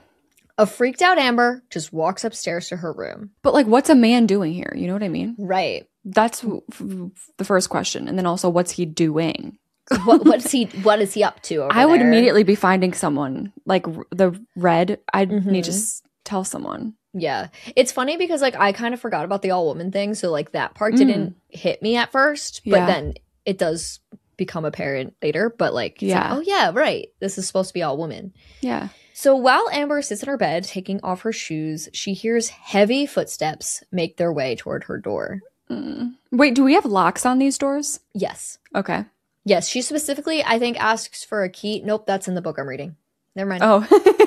A freaked out Amber just walks upstairs to her room. but like, what's a man doing here? You know what I mean? Right. That's w- f- the first question, and then also, what's he doing? What what's he what is he up to over I would there? immediately be finding someone like r- the red. I'd Mhm. need to s- tell someone. Yeah. It's funny because like I kind of forgot about the all woman thing, so like that part Mm. didn't hit me at first, but Yeah. then it does become apparent later, but like it's Yeah. like, oh yeah, right. This is supposed to be all woman. Yeah. So while Amber sits in her bed taking off her shoes, she hears heavy footsteps make their way toward her door. Mm. Wait, do we have locks on these doors? Yes. Okay. Yes, she specifically I think asks for a key. Nope, that's in the book I'm reading. Never mind. Oh,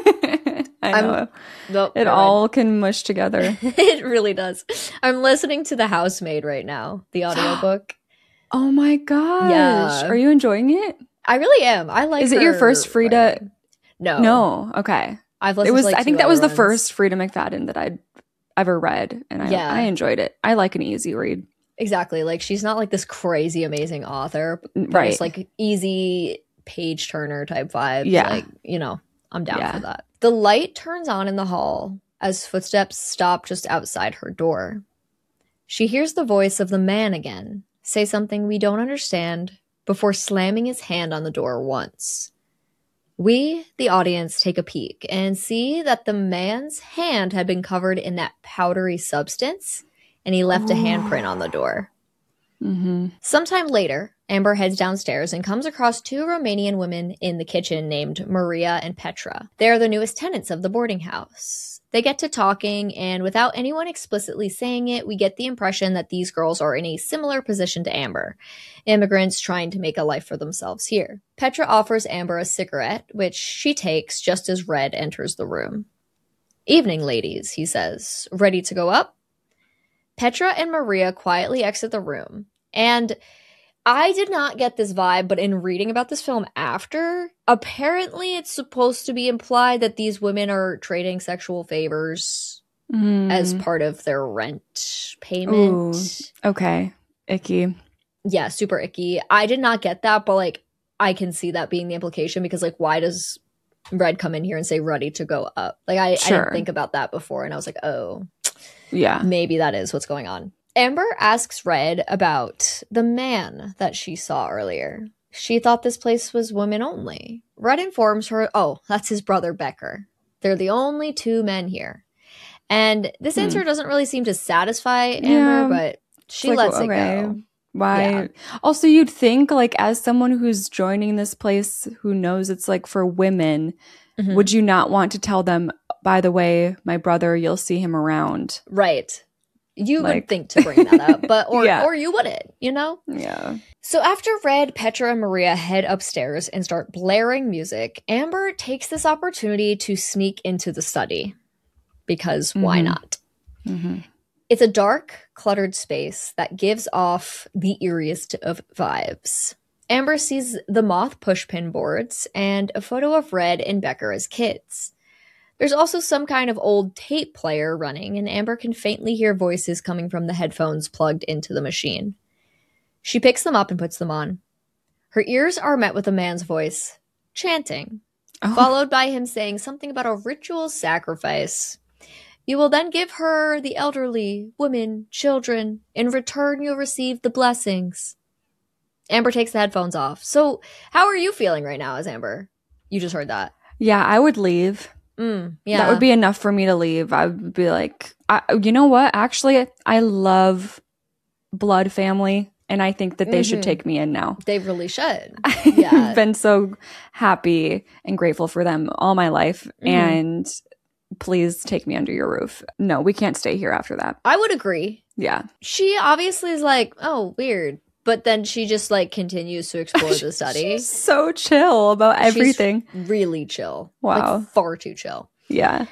I I'm- know. Nope, It never all can mush together. mind. It really does. I'm listening to The Housemaid right now, the audiobook. Oh my gosh. Yeah. Are you enjoying it? I really am. I like Is it your her first Frida? writing. No. No. Okay. I've It listened was. to like I think two that was other the ones. first Frida McFadden that I'd ever read, and I, Yeah. I enjoyed it. I like an easy read. Exactly. Like she's not like this crazy amazing author, but Right. it's like easy page turner type vibes. Yeah. Like, you know, I'm down Yeah. for that. The light turns on in the hall as footsteps stop just outside her door. She hears the voice of the man again say something we don't understand before slamming his hand on the door once. We, the audience, take a peek and see that the man's hand had been covered in that powdery substance, and he left a handprint on the door. Mm-hmm. Sometime later, Amber heads downstairs and comes across two Romanian women in the kitchen named Maria and Petra. They are the newest tenants of the boarding house. They get to talking, and without anyone explicitly saying it, we get the impression that these girls are in a similar position to Amber, immigrants trying to make a life for themselves here. Petra offers Amber a cigarette, which she takes just as Red enters the room. "Evening, ladies," he says. "Ready to go up?" Petra and Maria quietly exit the room, and I did not get this vibe, but in reading about this film after, apparently it's supposed to be implied that these women are trading sexual favors Mm. as part of their rent payment. Ooh. Okay. Icky. Yeah, super icky. I did not get that, but like I can see that being the implication because like why does Red come in here and say ready to go up. Like I, Sure. I didn't think about that before, and I was like, oh, Yeah. maybe that is what's going on. Amber asks Red about the man that she saw earlier. She thought this place was women only. Red informs her, oh, that's his brother Becker. They're the only two men here. And this Hmm. answer doesn't really seem to satisfy Amber, Yeah. but she It's like, lets okay. it go. Why? Yeah. Also, you'd think, like, as someone who's joining this place who knows it's like for women, Mhm. would you not want to tell them, by the way, my brother, you'll see him around? Right. You Like- would think to bring that up, but or Yeah. or you wouldn't, you know? Yeah. So after Red, Petra, and Maria head upstairs and start blaring music, Amber takes this opportunity to sneak into the study. Because why Mhm. not? hmm It's a dark, cluttered space that gives off the eeriest of vibes. Amber sees the moth pushpin boards and a photo of Red and Becker as kids. There's also some kind of old tape player running, and Amber can faintly hear voices coming from the headphones plugged into the machine. She picks them up and puts them on. Her ears are met with a man's voice, chanting, Oh. followed by him saying something about a ritual sacrifice. You will then give her the elderly, women, children. In return, you'll receive the blessings. Amber takes the headphones off. So, how are you feeling right now as Amber? You just heard that. Yeah, I would leave. Mm, yeah. That would be enough for me to leave. I would be like, I, you know what? Actually, I love Blood Family, and I think that they should Mhm. take me in now. They really should. I've Yeah. been so happy and grateful for them all my life, Mhm. and please take me under your roof. No, we can't stay here after that. I would agree. Yeah. She obviously is like, oh, weird. But then she just like continues to explore the study. She's so chill about She's everything. really chill. Wow. Like far too chill. Yeah.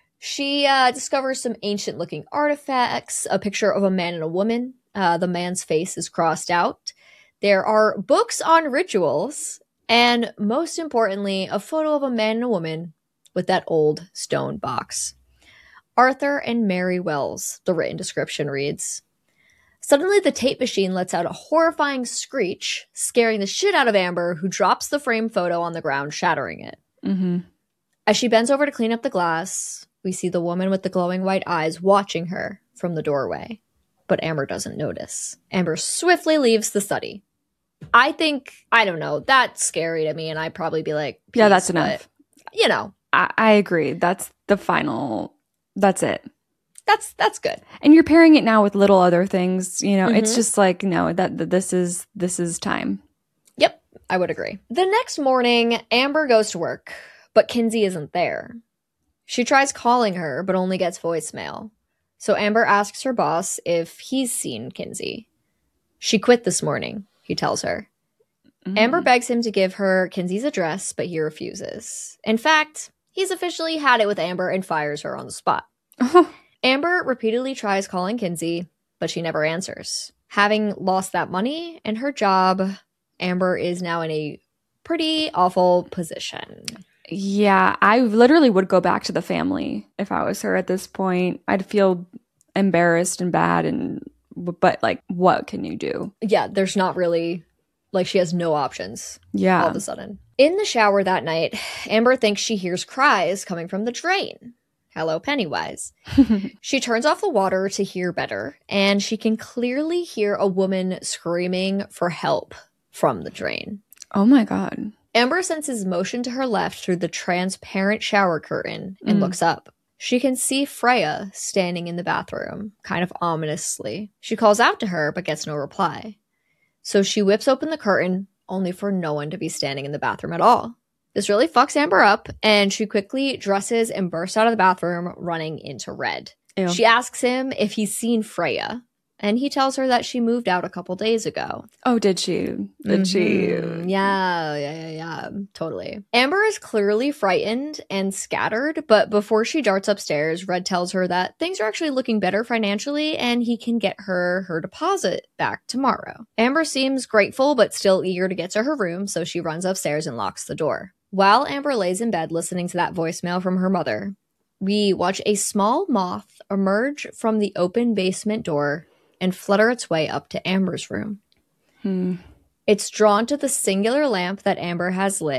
She uh, discovers some ancient looking artifacts, a picture of a man and a woman. Uh, the man's face is crossed out. There are books on rituals, and most importantly, a photo of a man and a woman with that old stone box. Arthur and Mary Wells, the written description reads. Suddenly, the tape machine lets out a horrifying screech, scaring the shit out of Amber, who drops the framed photo on the ground, shattering it. Mm-hmm. As she bends over to clean up the glass, we see the woman with the glowing white eyes watching her from the doorway. But Amber doesn't notice. Amber swiftly leaves the study. I think, I don't know, that's scary to me, and I'd probably be like, Yeah, "Peace," that's enough. but, you know, I, I agree. That's the final. That's it. that's that's good. And you're pairing it now with little other things. You know, it's Mhm. just like no, that, that this is this is time. Yep, I would agree. The next morning, Amber goes to work, but Kinsey isn't there. She tries calling her, but only gets voicemail. So Amber asks her boss if he's seen Kinsey. She quit this morning, he tells her. Amber Mm. begs him to give her Kinsey's address, but he refuses. In fact, he's officially had it with Amber and fires her on the spot. Amber repeatedly tries calling Kinsey, but she never answers. Having lost that money and her job, Amber is now in a pretty awful position. Yeah, I literally would go back to the family if I was her at this point. I'd feel embarrassed and bad, and but like, what can you do? Yeah, there's not really, like, she has no options all Yeah. of a sudden. In the shower that night, Amber thinks she hears cries coming from the drain. Hello, Pennywise. She turns off the water to hear better, and she can clearly hear a woman screaming for help from the drain. Oh my god. Amber senses motion to her left through the transparent shower curtain and Mm. looks up. She can see Freya standing in the bathroom, kind of ominously. She calls out to her, but gets no reply. So she whips open the curtain, only for no one to be standing in the bathroom at all. This really fucks Amber up, and she quickly dresses and bursts out of the bathroom, running into Red. Ew. She asks him if he's seen Freya, and he tells her that she moved out a couple days ago. Oh, did she? Did Mhm. she? Yeah, yeah, yeah, yeah, totally. Amber is clearly frightened and scattered, but before she darts upstairs, Red tells her that things are actually looking better financially and he can get her her deposit back tomorrow. Amber seems grateful but still eager to get to her room, so she runs upstairs and locks the door. While Amber lays in bed listening to that voicemail from her mother, we watch a small moth emerge from the open basement door and flutter its way up to Amber's room. Hmm. It's drawn to the singular lamp that Amber has lit,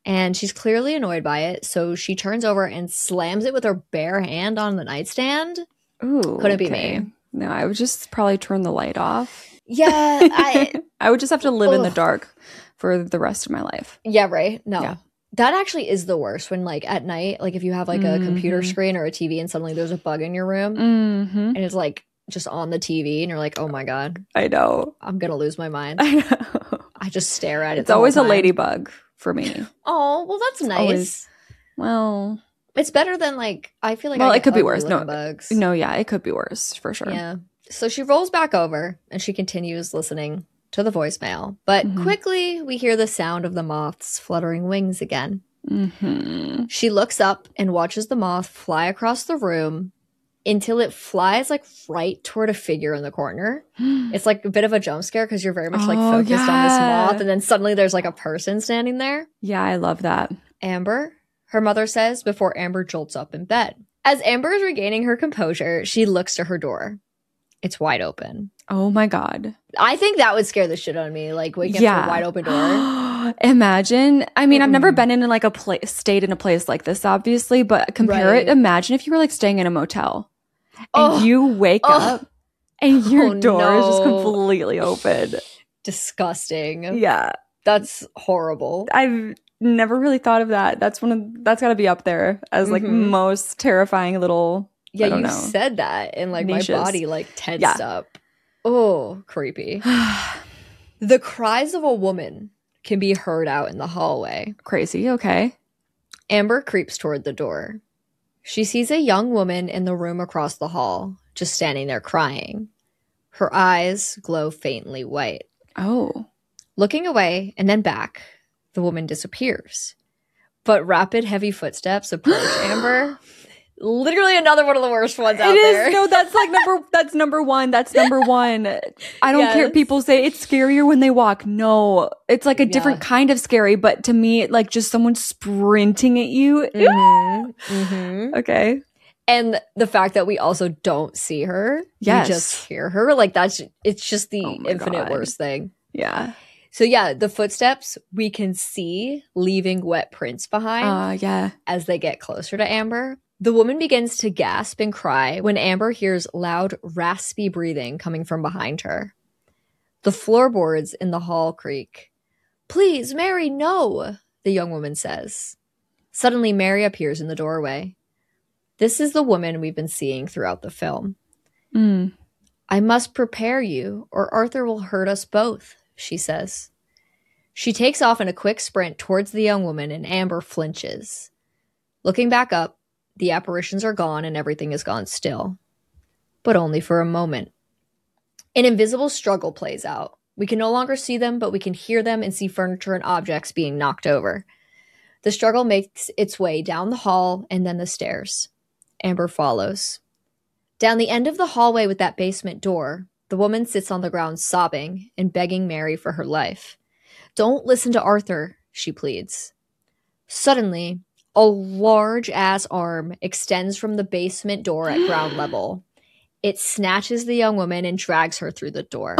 and she's clearly annoyed by it, so she turns over and slams it with her bare hand on the nightstand. Ooh, Couldn't be okay. me. No, I would just probably turn the light off. Yeah, I I would just have to live in the Ugh. dark for the rest of my life. yeah, right. No. Yeah. That actually is the worst when, like, at night, like, if you have, like, a computer Mhm. screen or a T V and suddenly there's a bug in your room Mm-hmm. and it's, like, just on the T V and you're like, oh my God, I know. I'm gonna lose my mind. I know. I just stare at it. It's the whole always a time. ladybug for me. Oh, well, that's nice. always- Well, It's better than, like, I feel like Well, I it get could be ugly worse. No, looking bugs. no, yeah, it could be worse for sure. Yeah. So she rolls back over and she continues listening to the voicemail. But Mhm. quickly, we hear the sound of the moth's fluttering wings again. Mm-hmm. She looks up and watches the moth fly across the room until it flies, like, right toward a figure in the corner. It's like a bit of a jump scare because you're very much, like, Oh, focused on this yeah. moth. And then suddenly there's, like, a person standing there. Yeah, I love that. Amber, her mother says before Amber jolts up in bed. As Amber is regaining her composure, she looks to her door. It's wide open. Oh my God. I think that would scare the shit out of me, like waking up to a wide open door. Imagine. I mean, I've never Mm-mm. been in like a place, stayed in a place like this, obviously, but compare Right. it. Imagine if you were like staying in a motel and Oh. you wake Oh. up and your Oh, door is just no. completely open. Disgusting. Yeah. That's horrible. I've never really thought of that. That's one of, that's got to be up there as like Mhm. most terrifying little. Yeah, I don't you know. said that and like Niches. my body like tensed Yeah. up. Oh, creepy. The cries of a woman can be heard out in the hallway. Crazy. Okay. Amber creeps toward the door. She sees a young woman in the room across the hall, just standing there crying. Her eyes glow faintly white. Oh. Looking away and then back, the woman disappears. But rapid, heavy footsteps approach Amber. Literally another one of the worst ones out It is. there. No, that's like number, that's number one. That's number one. I don't care. Yes. People say it's scarier when they walk. No, it's like a Yeah. different kind of scary, but to me, like just someone sprinting at you. Mhm, mhm. Okay. And the fact that we also don't see her, Yes. we just hear her, like that's it's just the Oh my infinite God. worst thing. Yeah. So yeah, the footsteps we can see leaving wet prints behind Uh, yeah. as they get closer to Amber. The woman begins to gasp and cry when Amber hears loud, raspy breathing coming from behind her. The floorboards in the hall creak. "Please, Mary, no," the young woman says. Suddenly, Mary appears in the doorway. This is the woman we've been seeing throughout the film. Mm. "I must prepare you, or Arthur will hurt us both," she says. She takes off in a quick sprint towards the young woman, and Amber flinches. Looking back up, the apparitions are gone and everything is gone still. But only for a moment. An invisible struggle plays out. We can no longer see them, but we can hear them and see furniture and objects being knocked over. The struggle makes its way down the hall and then the stairs. Amber follows. Down the end of the hallway with that basement door, the woman sits on the ground sobbing and begging Mary for her life. "Don't listen to Arthur," she pleads. Suddenly, a large-ass arm extends from the basement door at ground level. It snatches the young woman and drags her through the door.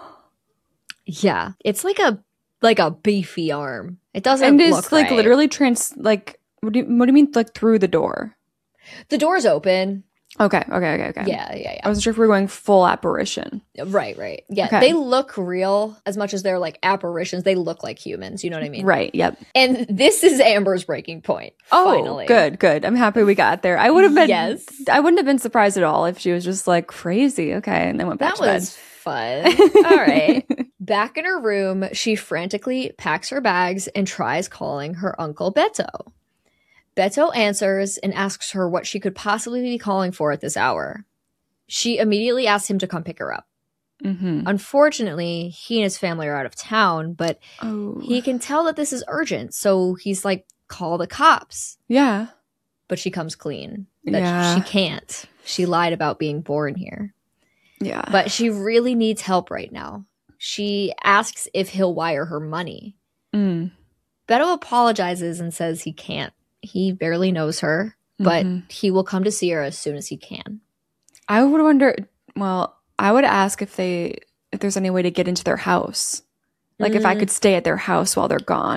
Yeah, it's like a like a beefy arm. It doesn't And it's look like right. literally trans, like, what do you, what do you mean, like through the door? The door's open. Okay. Okay. Okay. Okay. Yeah, yeah, I yeah. wasn't sure if we were going full apparition. Right, right. Yeah, Okay. they look real as much as they're like apparitions. They look like humans. You know what I mean? Right. Yep. And this is Amber's breaking point. Oh, finally. good, good. I'm happy we got there. I would have been, Yes. I wouldn't have been surprised at all if she was just like crazy. Okay, and then went back That to was fun. All right. Back in her room, she frantically packs her bags and tries calling her uncle Beto. Beto answers and asks her what she could possibly be calling for at this hour. She immediately asks him to come pick her up. bed. Mm-hmm. Unfortunately, he and his family are out of town, but Oh, he can tell that this is urgent, so he's like, call the cops. yeah. But she comes clean that Yeah. she can't. She lied about being born here. Yeah. But she really needs help right now. She asks if he'll wire her money. Mm. Beto apologizes and says he can't. He barely knows her, but Mhm. he will come to see her as soon as he can. I would wonder. Well, I would ask if they, if there's any way to get into their house. Like if I Mm. could stay at their house while they're gone.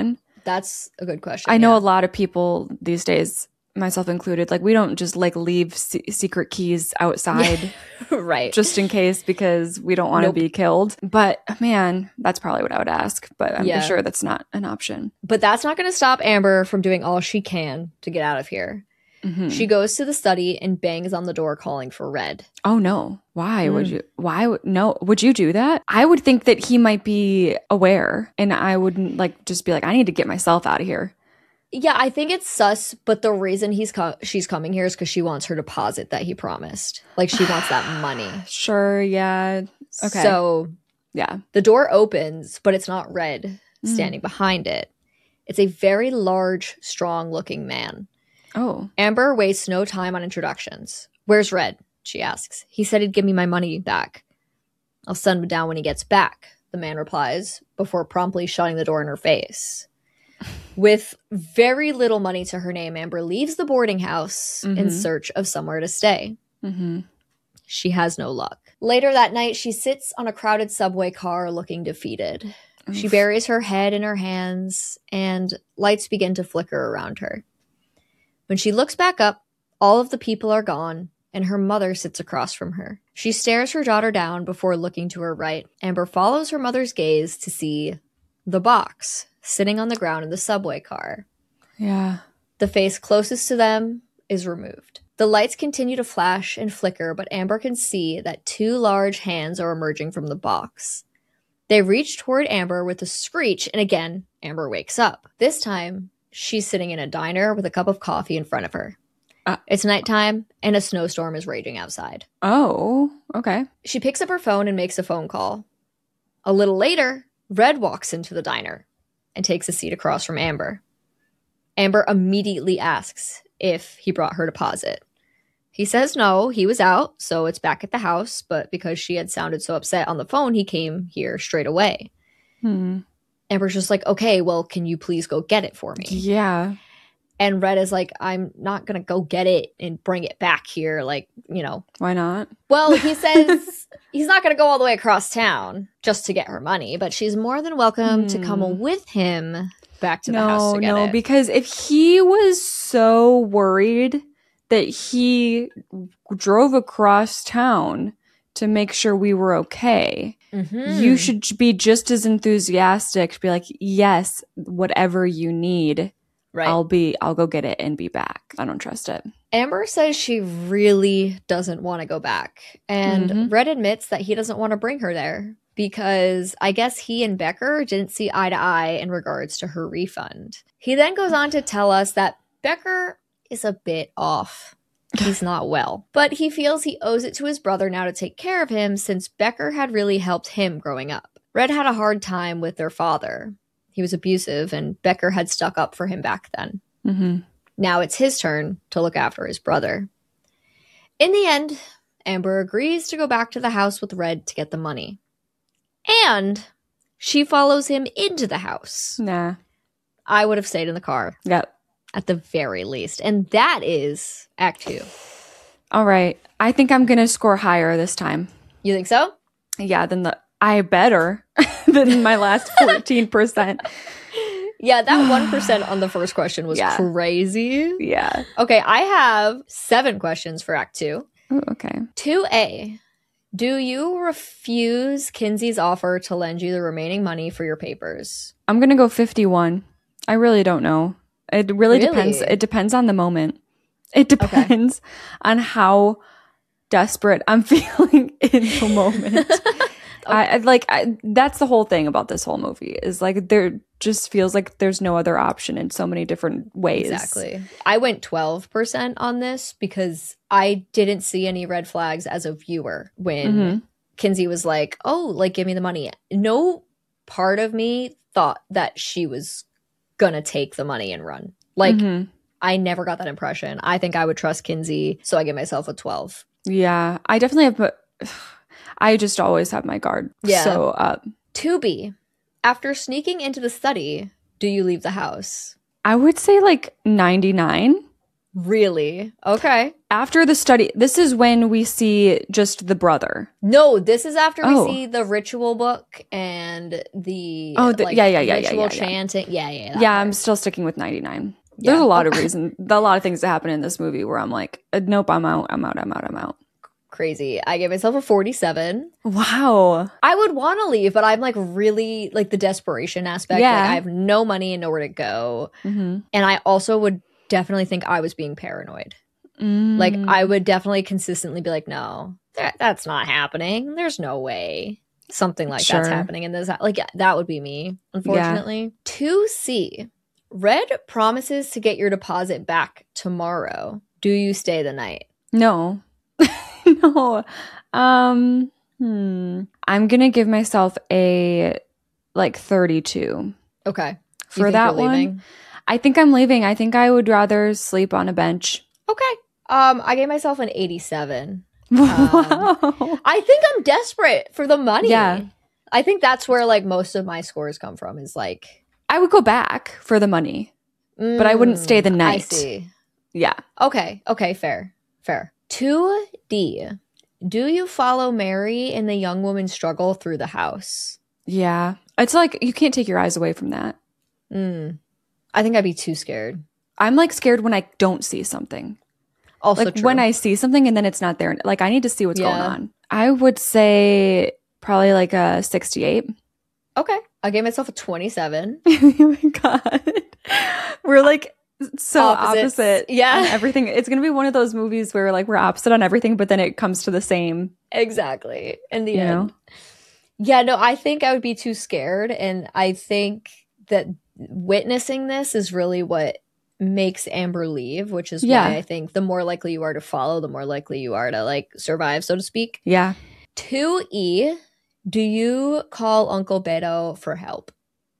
That's a good question. I know yeah. a lot of people these days, myself included, like we don't just like leave se- secret keys outside right. just in case because we don't want to Nope. be killed. But man, that's probably what I would ask. But I'm Yeah. sure that's not an option. But that's not going to stop Amber from doing all she can to get out of here. Mhm. She goes to the study and bangs on the door calling for Red. Oh no. Why Mm. would you why would no would you do that? I would think that he might be aware and I wouldn't like just be like I need to get myself out of here. Yeah, I think it's sus, but the reason he's co- she's coming here is because she wants her deposit that he promised. Like she wants that money. Sure, yeah. Okay. So Yeah. the door opens, but it's not Red Mm. standing behind it. It's a very large, strong-looking man. Oh. Amber wastes no time on introductions. Where's Red? She asks. He said he'd give me my money back. I'll send him down when he gets back, the man replies, before promptly shutting the door in her face. With very little money to her name, Amber leaves the boarding house in Mhm. search of somewhere to stay. Mhm. She has no luck. Later that night, she sits on a crowded subway car looking defeated. She Oof. buries her head in her hands, and lights begin to flicker around her. When she looks back up, all of the people are gone, and her mother sits across from her. She stares her daughter down before looking to her right. Amber follows her mother's gaze to see the box sitting on the ground in the subway car. Yeah. The face closest to them is removed. The lights continue to flash and flicker, but Amber can see that two large hands are emerging from the box. They reach toward Amber with a screech, and again, Amber wakes up. This time, she's sitting in a diner with a cup of coffee in front of her. Uh, It's nighttime, and a snowstorm is raging outside. Oh, okay. She picks up her phone and makes a phone call. A little later, Red walks into the diner and takes a seat across from Amber. Amber immediately asks if he brought her deposit. He says no, he was out, so it's back at the house, but because she had sounded so upset on the phone, he came here straight away. Hmm. Amber's just like, okay, well, can you please go get it for me? Yeah. And Red is like, I'm not going to go get it and bring it back here. Like, you know. Why not? Well, he says he's not going to go all the way across town just to get her money, but she's more than welcome Hmm. to come with him back to the No, house to get no, it. because if he was so worried that he drove across town to make sure we were okay, Mhm. you should be just as enthusiastic to be like, yes, whatever you need, right. I'll be, I'll go get it and be back. I don't trust it. Amber says she really doesn't want to go back. And Mhm. Red admits that he doesn't want to bring her there because I guess he and Becker didn't see eye to eye in regards to her refund. He then goes on to tell us that Becker is a bit off. He's not well. But he feels he owes it to his brother now to take care of him since Becker had really helped him growing up. Red had a hard time with their father. He was abusive and Becker had stuck up for him back then. Mm-hmm. Now it's his turn to look after his brother. In the end, Amber agrees to go back to the house with Red to get the money. And she follows him into the house. Nah. I would have stayed in the car Yep. at the very least. And that is Act Two. All right. I think I'm going to score higher this time. You think so? Yeah, than the, I better than my last fourteen percent. Yeah, that one percent on the first question was Yeah. crazy. Yeah. Okay, I have seven questions for Act Two. Ooh, okay. two A. Do you refuse Kinsey's offer to lend you the remaining money for your papers? I'm going to go fifty-one. I really don't know. It really, Really? depends. It depends on the moment. It depends on how desperate I'm feeling in the moment. I, I like I, that's the whole thing about this whole movie is like there just feels like there's no other option in so many different ways. Exactly. I went twelve percent on this because I didn't see any red flags as a viewer when Mhm. Kinsey was like, oh, like, give me the money. No part of me thought that she was gonna take the money and run. Like, Mhm. I never got that impression. I think I would trust Kinsey, so I give myself a twelve. Yeah, I definitely have. But I just always have my guard. Yeah. So, uh, two B. After sneaking into the study, do you leave the house? I would say like ninety-nine. Really? Okay. After the study, this is when we see just the brother. No, this is after we Oh. see the ritual book and the Oh, the- like, yeah, yeah, yeah, yeah, ritual yeah, yeah. chanting. Yeah, yeah, that Yeah, part. I'm still sticking with ninety-nine. Yeah. There's a lot of reasons, a lot of things that happen in this movie where I'm like, uh, nope, I'm out, I'm out, I'm out, I'm out. Crazy. I gave myself a forty-seven. Wow. I would want to leave, but I'm like really like the desperation aspect. Yeah. Like I have no money and nowhere to go. Mm-hmm. And I also would definitely think I was being paranoid. Mm. Like I would definitely consistently be like, no, that, that's not happening. There's no way something like that's Sure. happening in this. Like that would be me, unfortunately. two C. Red promises to get your deposit back tomorrow. Do you stay the night? No. No. Um, hmm. I'm going to give myself a like thirty-two Okay. You for think that you're one. leaving? I think I'm leaving. I think I would rather sleep on a bench. Okay. Um, I gave myself an eighty-seven. Wow. I think I'm desperate for the money. Yeah. I think that's where like most of my scores come from is like I would go back for the money. But I wouldn't stay the Mm, night. I see. Yeah. Okay. Okay. Fair. Fair. two D. Do you follow Mary and the young woman's struggle through the house? Yeah. It's like you can't take your eyes away from that. Mm. I think I'd be too scared. I'm like scared when I don't see something. Also Like true. when I see something and then it's not there. Like I need to see what's going Yeah. on. I would say probably like a sixty-eight. Okay. I gave myself a twenty-seven. Oh my God. We're like so Opposites. opposite. Yeah. on everything. It's going to be one of those movies where like we're opposite on everything, but then it comes to the same. Exactly. In the You end. know? Yeah, no, I think I would be too scared. And I think that witnessing this is really what makes Amber leave, which is Yeah. why I think the more likely you are to follow, the more likely you are to like survive, so to speak. Yeah. two E, do you call Uncle Beto for help?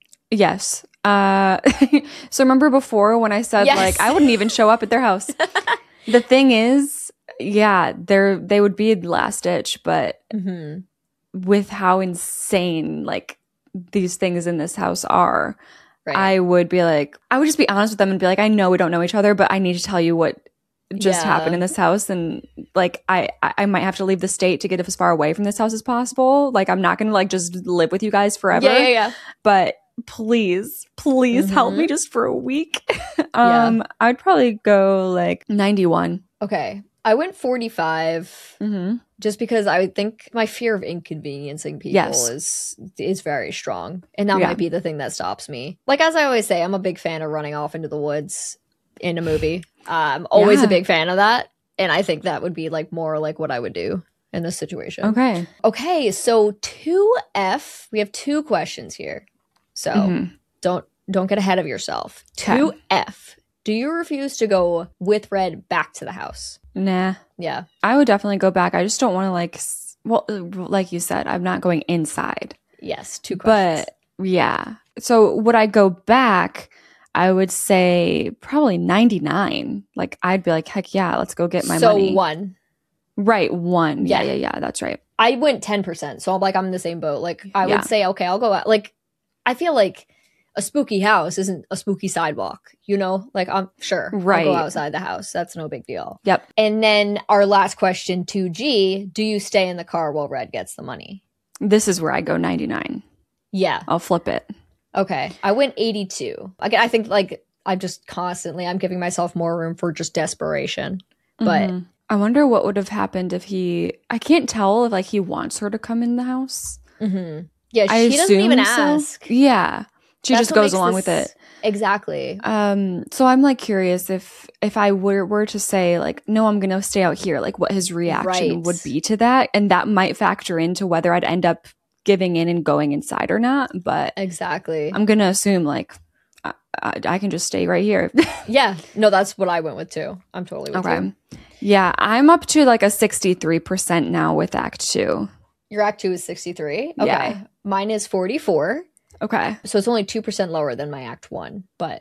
Yes. Uh, so remember before when I said Yes. like I wouldn't even show up at their house. The thing is, yeah, they're they would be last ditch, but Mm-hmm. with how insane like these things in this house are, Right. I would be like, I would just be honest with them and be like, I know we don't know each other, but I need to tell you what just Yeah. happened in this house, and like I I I might have to leave the state to get as far away from this house as possible. Like I'm not gonna like just live with you guys forever. yeah, yeah, yeah. But please, please help Mhm. me just for a week. um, I'd probably go like ninety-one. Okay. I went forty-five Mm-hmm. just because I would think my fear of inconveniencing people Yes. is is very strong. And that Yeah. might be the thing that stops me. Like as I always say, I'm a big fan of running off into the woods in a movie. I'm always Yeah. a big fan of that. And I think that would be like more like what I would do in this situation. Okay. Okay, so two F, we have two questions here. So Mhm. don't don't get ahead of yourself. Okay. two F. Do you refuse to go with Red back to the house? Nah. Yeah. I would definitely go back. I just don't want to like, s- well, uh, like you said, I'm not going inside. Yes, two questions. But yeah. So would I go back? I would say probably ninety-nine. Like I'd be like, heck yeah, let's go get my so money. one. Right. One. Yeah. Yeah. Yeah. Yeah. That's right. I went ten percent. So I'm like, I'm in the same boat. Like, I Yeah. would say, okay, I'll go out. Like, I feel like a spooky house isn't a spooky sidewalk, you know? Like, I'm sure. I'll Right. go outside the house. That's no big deal. Yep. And then our last question, two G, do you stay in the car while Red gets the money? This is where I go ninety-nine. Yeah. I'll flip it. Okay. I went eighty-two. Again, I think like I'm just constantly, I'm giving myself more room for just desperation. But Mhm. I wonder what would have happened if he, I can't tell if like he wants her to come in the house. mhm. yeah, I she doesn't even assume so. ask. Yeah. She That's just what goes makes along with this- it. Exactly. Um, so I'm like curious if if I were were to say like, no, I'm gonna stay out here, like what his reaction Right. would be to that, and that might factor into whether I'd end up giving in and going inside or not. But Exactly. I'm gonna assume like I, I, I can just stay right here. Yeah. No, that's what I went with too. I'm totally with Okay. you. Yeah, I'm up to like a sixty-three percent now with Act Two. Your act two is sixty-three. Okay. Yeah. Mine is forty-four. Okay. So it's only two percent lower than my act one. But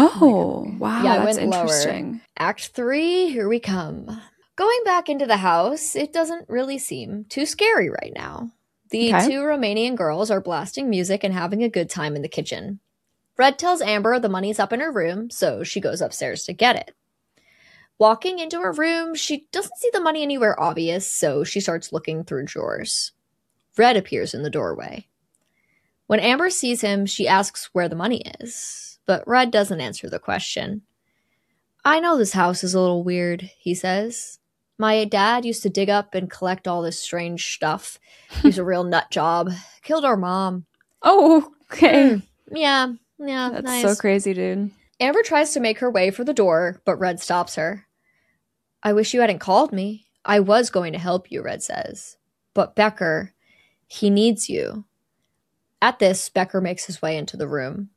Oh, wow. Yeah, I that's went lower. interesting. act three, here we come. Going back into the house, it doesn't really seem too scary right now. The Okay. two Romanian girls are blasting music and having a good time in the kitchen. Red tells Amber the money's up in her room, so she goes upstairs to get it. Walking into her room, she doesn't see the money anywhere obvious, so she starts looking through drawers. Red appears in the doorway. When Amber sees him, she asks where the money is, but Red doesn't answer the question. I know this house is a little weird, he says. My dad used to dig up and collect all this strange stuff. He was a real nut job. Killed our mom. Oh, okay. Mm, yeah, yeah, That's nice. so crazy, dude. Amber tries to make her way for the door, but Red stops her. I wish you hadn't called me. I was going to help you, Red says. But Becker, he needs you. At this, Becker makes his way into the room.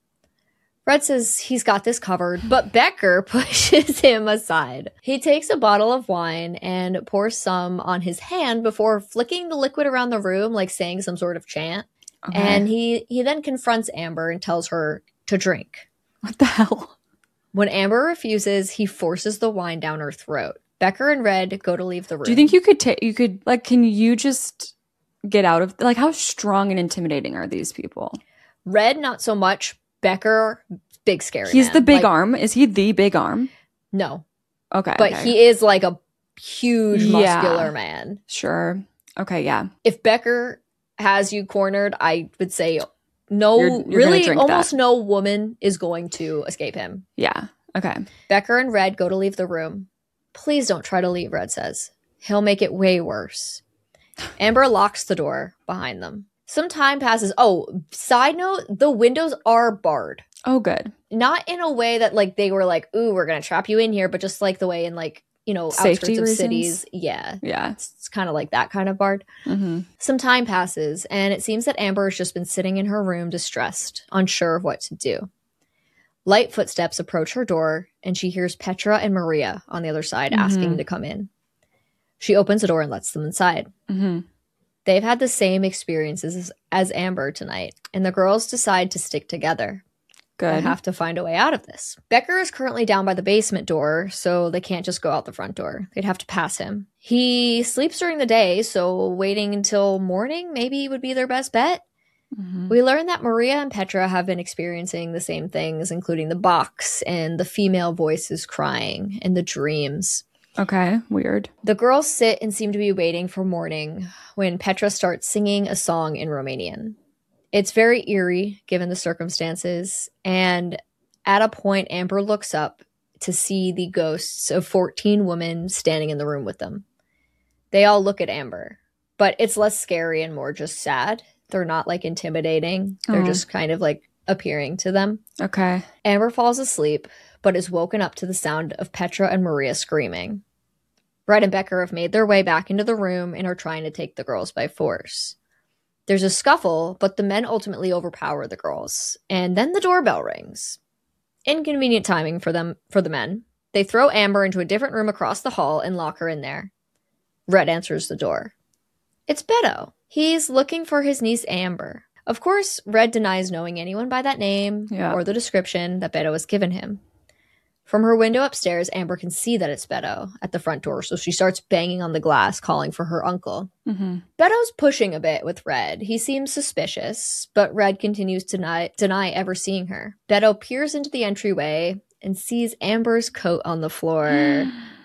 Red says he's got this covered, but Becker pushes him aside. He takes a bottle of wine and pours some on his hand before flicking the liquid around the room like saying some sort of chant. Okay. And he, he then confronts Amber and tells her to drink. What the hell? When Amber refuses, he forces the wine down her throat. Becker and Red go to leave the room. Do you think you could take, you could, like, can you just get out of, like, how strong and intimidating are these people? Red, not so much. Becker, big scary He's man. the big Like, arm. Is he the big arm? No. Okay. But okay. he is like a huge Yeah. muscular man. Sure. Okay, yeah. If Becker has you cornered, I would say no, You're- you're gonna really drink almost that. no woman is going to escape him. Yeah. Okay. Becker and Red go to leave the room. Please don't try to leave, Red says. He'll make it way worse. Amber locks the door behind them. Some time passes. Oh, side note, the windows are barred. Oh, good. Not in a way that like they were like, ooh, we're going to trap you in here, but just like the way in like, you know, Safety outskirts of reasons? cities. Yeah. Yeah. It's, it's kind of like that kind of barred. Mm-hmm. Some time passes, and it seems that Amber has just been sitting in her room distressed, unsure of what to do. Light footsteps approach her door, and she hears Petra and Maria on the other side Mhm. asking to come in. She opens the door and lets them inside. Mm-hmm. They've had the same experiences as, as Amber tonight, and the girls decide to stick together. Good. I have to find a way out of this. Becker is currently down by the basement door, so they can't just go out the front door. They'd have to pass him. He sleeps during the day, so waiting until morning maybe would be their best bet. Mhm. We learn that Maria and Petra have been experiencing the same things, including the box and the female voices crying and the dreams. Okay. Weird. The girls sit and seem to be waiting for morning when Petra starts singing a song in Romanian. It's very eerie given the circumstances, and at a point Amber looks up to see the ghosts of fourteen women standing in the room with them. They all look at Amber, but it's less scary and more just sad. They're not like intimidating. They're Oh. just kind of like appearing to them. Okay. Amber falls asleep, but is woken up to the sound of Petra and Maria screaming. Red and Becker have made their way back into the room and are trying to take the girls by force. There's a scuffle, but the men ultimately overpower the girls, and then the doorbell rings. Inconvenient timing for them for the men. They throw Amber into a different room across the hall and lock her in there. Red answers the door. It's Beto. He's looking for his niece Amber. Of course, Red denies knowing anyone by that name Yeah. or the description that Beto has given him. From her window upstairs, Amber can see that it's Beto at the front door, so she starts banging on the glass, calling for her uncle. Mm-hmm. Beto's pushing a bit with Red. He seems suspicious, but Red continues to deny, deny ever seeing her. Beto peers into the entryway and sees Amber's coat on the floor.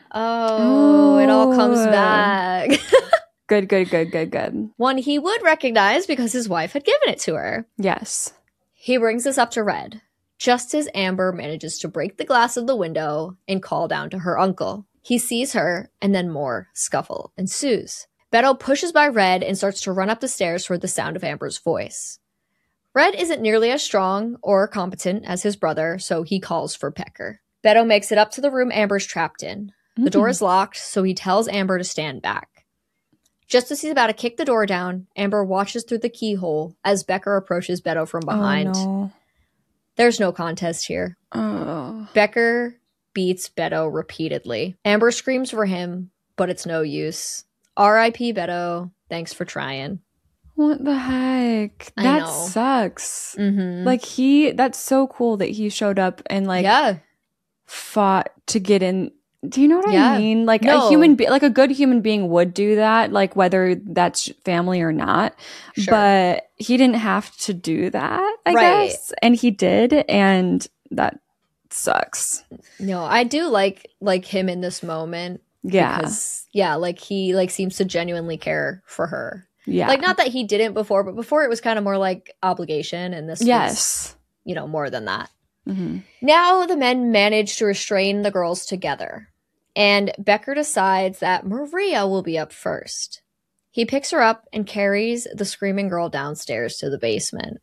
Oh, it all comes Ooh. back. Good, good, good, good, good. One he would recognize because his wife had given it to her. Yes. He brings this up to Red, just as Amber manages to break the glass of the window and call down to her uncle. He sees her, and then more scuffle ensues. Beto pushes by Red and starts to run up the stairs toward the sound of Amber's voice. Red isn't nearly as strong or competent as his brother, so he calls for Pecker. Beto makes it up to the room Amber's trapped in. The door is locked, so he tells Amber to stand back. Just as he's about to kick the door down, Amber watches through the keyhole as Becker approaches Beto from behind. Oh, no. There's no contest here. Oh. Becker beats Beto repeatedly. Amber screams for him, but it's no use. R I P Beto. Thanks for trying. What the heck? I That know. sucks. Mm-hmm. Like, he, that's so cool that he showed up and, like, yeah. fought to get in. Do you know what Yeah. I mean? Like, No. a human be- like a good human being would do that, like, whether that's family or not. Sure. But he didn't have to do that, I Right. guess. And he did, and that's sucks. No, I do like like him in this moment. Yeah. Because, yeah, like he like seems to genuinely care for her. Yeah. Like, not that he didn't before, but before it was kind of more like obligation, and this yes. was, you know, more than that. Mm-hmm. Now the men manage to restrain the girls together, and Becker decides that Maria will be up first. He picks her up and carries the screaming girl downstairs to the basement.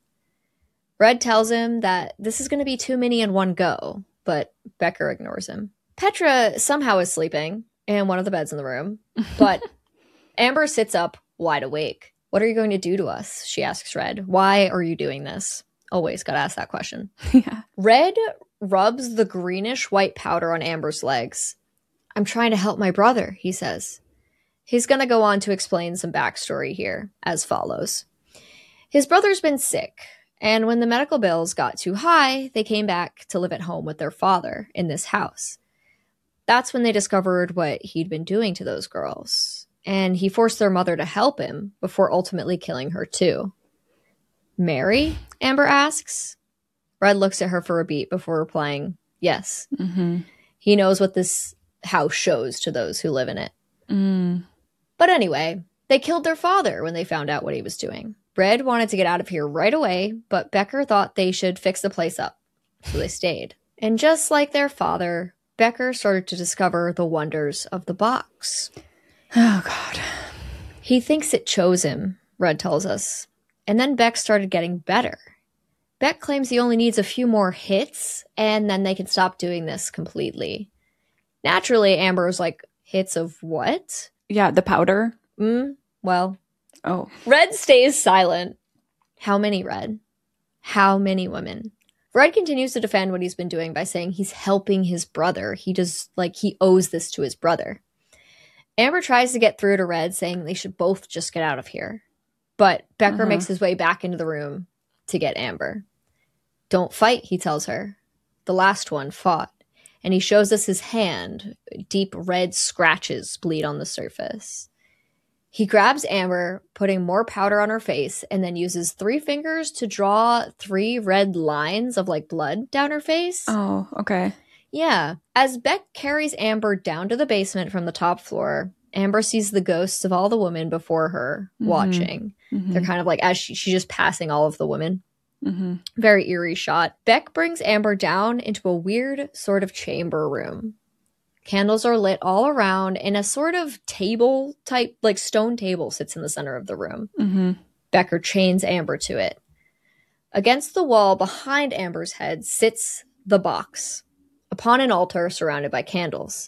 Red tells him that this is going to be too many in one go, but Becker ignores him. Petra somehow is sleeping in one of the beds in the room, but Amber sits up wide awake. What are you going to do to us? She asks Red. Why are you doing this? Always gotta ask that question. Yeah. Red rubs the greenish white powder on Amber's legs. I'm trying to help my brother, he says. He's gonna go on to explain some backstory here, as follows. His brother's been sick, and when the medical bills got too high, they came back to live at home with their father in this house. That's when they discovered what he'd been doing to those girls, and he forced their mother to help him before ultimately killing her too. Mary? Amber asks. Red looks at her for a beat before replying, yes. Mm-hmm. He knows what this house shows to those who live in it. Mm. But anyway, they killed their father when they found out what he was doing. Red wanted to get out of here right away, but Becker thought they should fix the place up, so they stayed. And just like their father, Becker started to discover the wonders of the box. Oh, God. He thinks it chose him, Red tells us. And then Beck started getting better. Beck claims he only needs a few more hits, and then they can stop doing this completely. Naturally, Amber was like, hits of what? Yeah, the powder. Mm, well. Oh. Red stays silent. How many, Red? How many women? Red continues to defend what he's been doing by saying he's helping his brother. He just, like, he owes this to his brother. Amber tries to get through to Red, saying they should both just get out of here. But Becker uh-huh. makes his way back into the room to get Amber. Don't fight, he tells her. The last one fought. And he shows us his hand. Deep red scratches bleed on the surface. He grabs Amber, putting more powder on her face, and then uses three fingers to draw three red lines of, like, blood down her face. Oh, okay. Yeah. As Beck carries Amber down to the basement from the top floor, Amber sees the ghosts of all the women before her mm-hmm. watching. Mm-hmm. They're kind of like, as she, she's just passing all of the women. Mm-hmm. Very eerie shot. Beck brings Amber down into a weird sort of chamber room. Candles are lit all around, and a sort of table type, like stone table, sits in the center of the room. Mm-hmm. Becker chains Amber to it. Against the wall behind Amber's head sits the box, upon an altar surrounded by candles.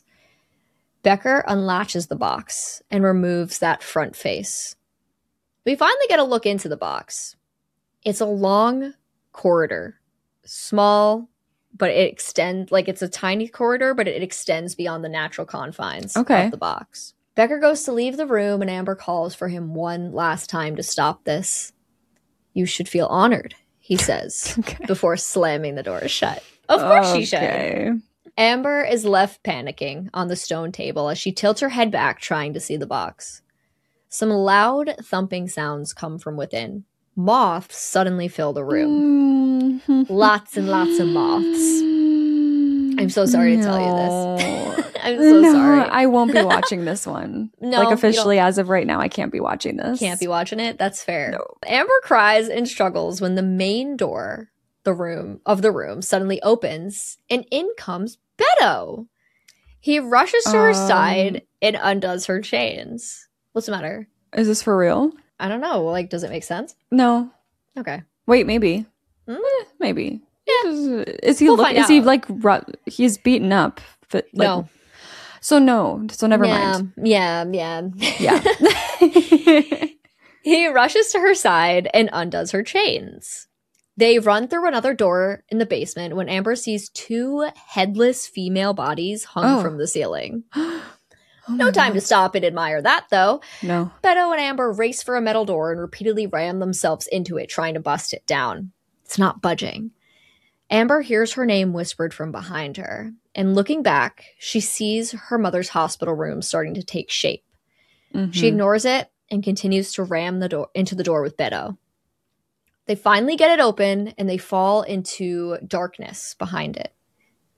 Becker unlatches the box and removes that front face. We finally get a look into the box. It's a long corridor, small, but it extends, like it's a tiny corridor, but it extends beyond the natural confines okay. of the box. Becker goes to leave the room, and Amber calls for him one last time to stop this. You should feel honored, he says, okay. before slamming the door shut. Of course okay. she should. Amber is left panicking on the stone table as she tilts her head back, trying to see the box. Some loud thumping sounds come from within. Moths suddenly fill the room. Mm-hmm. Lots and lots of moths. I'm so sorry no. to tell you this. I'm so no, sorry. I won't be watching this one. No, like officially as of right now, I can't be watching this. Can't be watching it? That's fair. No. Amber cries and struggles when the main door the room of the room suddenly opens, and in comes Beto. He rushes to um, her side and undoes her chains. What's the matter? Is this for real? I don't know. Like, does it make sense? No. Okay. Wait, maybe. Mm? Eh, maybe. Yeah. Is, is he? We'll look, is out. he like? Ru- he's beaten up. But, like, no. So no. So never yeah, mind. Yeah. Yeah. Yeah. He rushes to her side and undoes her chains. They run through another door in the basement when Amber sees two headless female bodies hung oh. from the ceiling. Oh no time God. to stop and admire that, though. No. Beto and Amber race for a metal door and repeatedly ram themselves into it, trying to bust it down. It's not budging. Amber hears her name whispered from behind her, and looking back, she sees her mother's hospital room starting to take shape. Mm-hmm. She ignores it and continues to ram the door into the door with Beto. They finally get it open, and they fall into darkness behind it.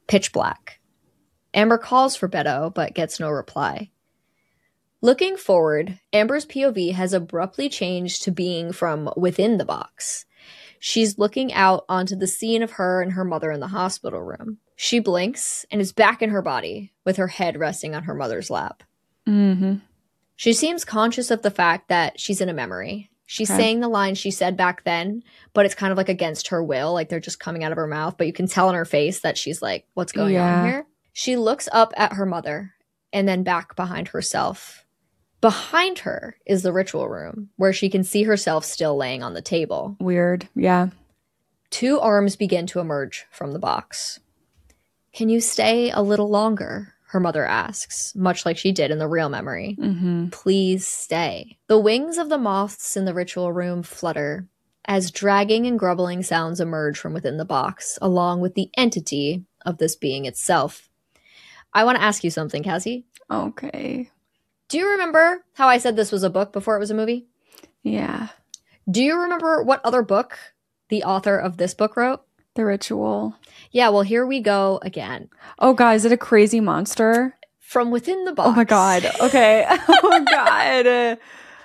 Pitch black. Amber calls for Beto, but gets no reply. Looking forward, Amber's P O V has abruptly changed to being from within the box. She's looking out onto the scene of her and her mother in the hospital room. She blinks and is back in her body, with her head resting on her mother's lap. Mm-hmm. She seems conscious of the fact that she's in a memory. She's Okay. saying the lines she said back then, but it's kind of like against her will, like they're just coming out of her mouth, but you can tell in her face that she's like, what's going Yeah. on here? She looks up at her mother and then back behind herself. Behind her is the ritual room, where she can see herself still laying on the table. Weird. Yeah. Two arms begin to emerge from the box. Can you stay a little longer? Her mother asks, much like she did in the real memory. Mm-hmm. Please stay. The wings of the moths in the ritual room flutter as dragging and grubbling sounds emerge from within the box, along with the entity of this being itself. I want to ask you something, Cassie. Okay. Do you remember how I said this was a book before it was a movie? Yeah. Do you remember what other book the author of this book wrote? The Ritual. Yeah, well, here we go again. Oh, God, is it a crazy monster? From within the box. Oh, my God. Okay. Oh, God.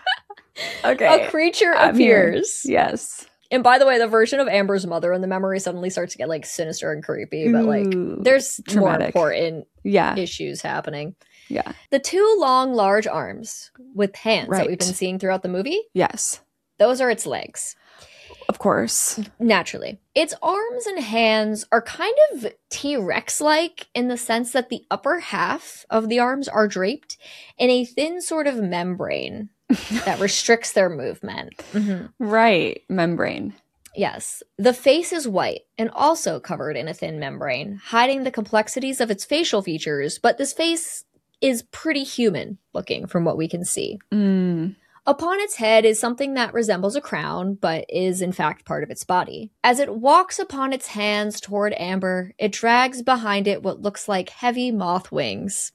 Okay. A creature I'm here. appears. Yes. And by the way, the version of Amber's mother in the memory suddenly starts to get like sinister and creepy, but like Ooh, there's more traumatic. important Yeah. issues happening. Yeah. The two long, large arms with hands that we've Right. been seeing throughout the movie, Yes. those are its legs. Of course. Naturally. Its arms and hands are kind of T-Rex-like in the sense that the upper half of the arms are draped in a thin sort of membrane that restricts their movement. Mhm. Right. Membrane. Yes. The face is white and also covered in a thin membrane, hiding the complexities of its facial features, but this face is pretty human looking from what we can see. Mm. Upon its head is something that resembles a crown, but is in fact part of its body. As it walks upon its hands toward Amber, it drags behind it what looks like heavy moth wings.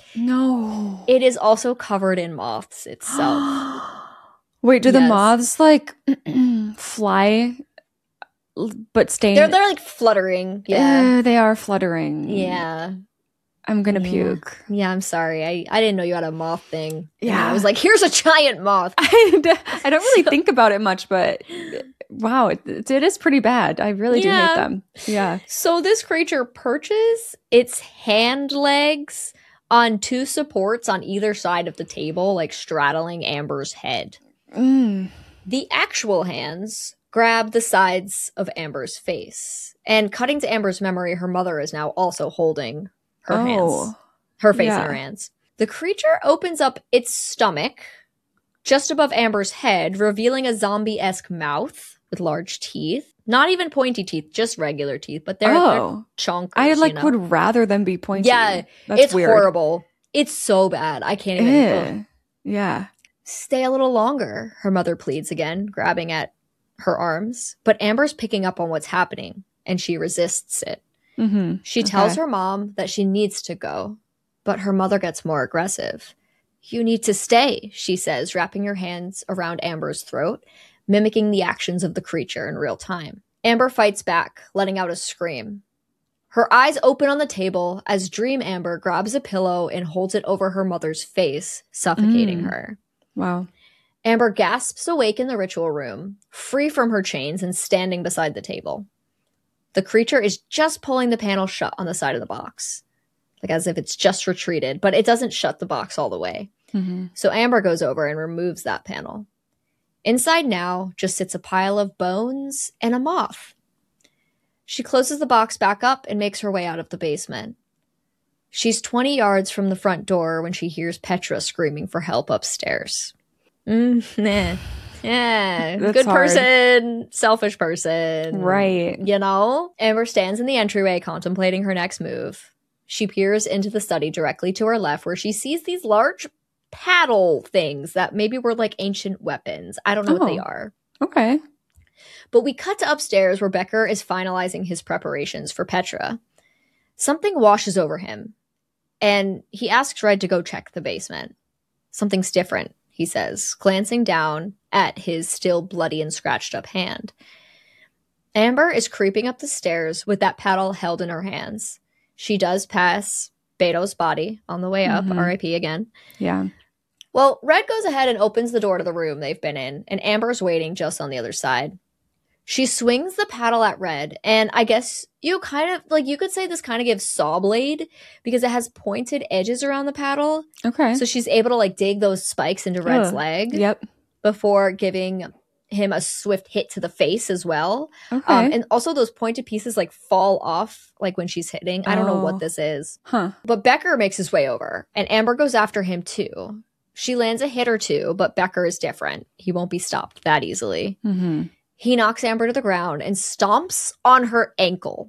No. It is also covered in moths itself. Wait, do the Yes. moths like fly l- but stay? They're, they're like fluttering. Yeah. Uh, they are fluttering. Yeah. I'm gonna Yeah. puke. Yeah, I'm sorry. I, I didn't know you had a moth thing. And Yeah. I was like, here's a giant moth. I d- I don't really think about it much, but wow, it, it is pretty bad. I really do Yeah. hate them. Yeah. So this creature perches its hand legs on two supports on either side of the table, like straddling Amber's head. Mm. The actual hands grab the sides of Amber's face. And cutting to Amber's memory, her mother is now also holding her Oh. hands. Her face Yeah. in her hands. The creature opens up its stomach just above Amber's head, revealing a zombie-esque mouth with large teeth. Not even pointy teeth, just regular teeth, but they're, they're Oh, chunkers. I like you know? would rather them be pointy. Yeah, That's it's weird. horrible. It's so bad. I can't even. ugh. Ew. Yeah. Stay a little longer, her mother pleads again, grabbing at her arms. But Amber's picking up on what's happening, and she resists it. Mm-hmm. She tells Okay. her mom that she needs to go, but her mother gets more aggressive. You need to stay, she says, wrapping her hands around Amber's throat, mimicking the actions of the creature in real time. Amber fights back, letting out a scream. Her eyes open on the table as Dream Amber grabs a pillow and holds it over her mother's face, suffocating Mm. her. Wow. Amber gasps awake in the ritual room, free from her chains and standing beside the table. The creature is just pulling the panel shut on the side of the box, like as if it's just retreated, but it doesn't shut the box all the way. Mm-hmm. So Amber goes over and removes that panel. Inside now just sits a pile of bones and a moth. She closes the box back up and makes her way out of the basement. She's twenty yards from the front door when she hears Petra screaming for help upstairs. Mm, nah. Yeah, That's good hard. person, selfish person. Right. You know? Amber stands in the entryway contemplating her next move. She peers into the study directly to her left where she sees these large paddle things that maybe were like ancient weapons. I don't know what they Oh. are. Okay. But we cut to upstairs where Becker is finalizing his preparations for Petra. Something washes over him, and he asks Red to go check the basement. Something's different, he says, glancing down at his still bloody and scratched up hand. Amber is creeping up the stairs with that paddle held in her hands. She does pass Beto's body on the way up, Mhm. R I P again. Yeah. Well, Red goes ahead and opens the door to the room they've been in, and Amber's waiting just on the other side. She swings the paddle at Red, and I guess you kind of, like, you could say this kind of gives Saw Blade, because it has pointed edges around the paddle. Okay. So she's able to, like, dig those spikes into Red's Ugh. leg Yep. before giving him a swift hit to the face as well. Okay. Um, and also those pointed pieces, like, fall off, like, when she's hitting. I don't know Oh. what this is. Huh. But Becker makes his way over, and Amber goes after him, too. She lands a hit or two, but Becker is different. He won't be stopped that easily. Mm-hmm. He knocks Amber to the ground and stomps on her ankle.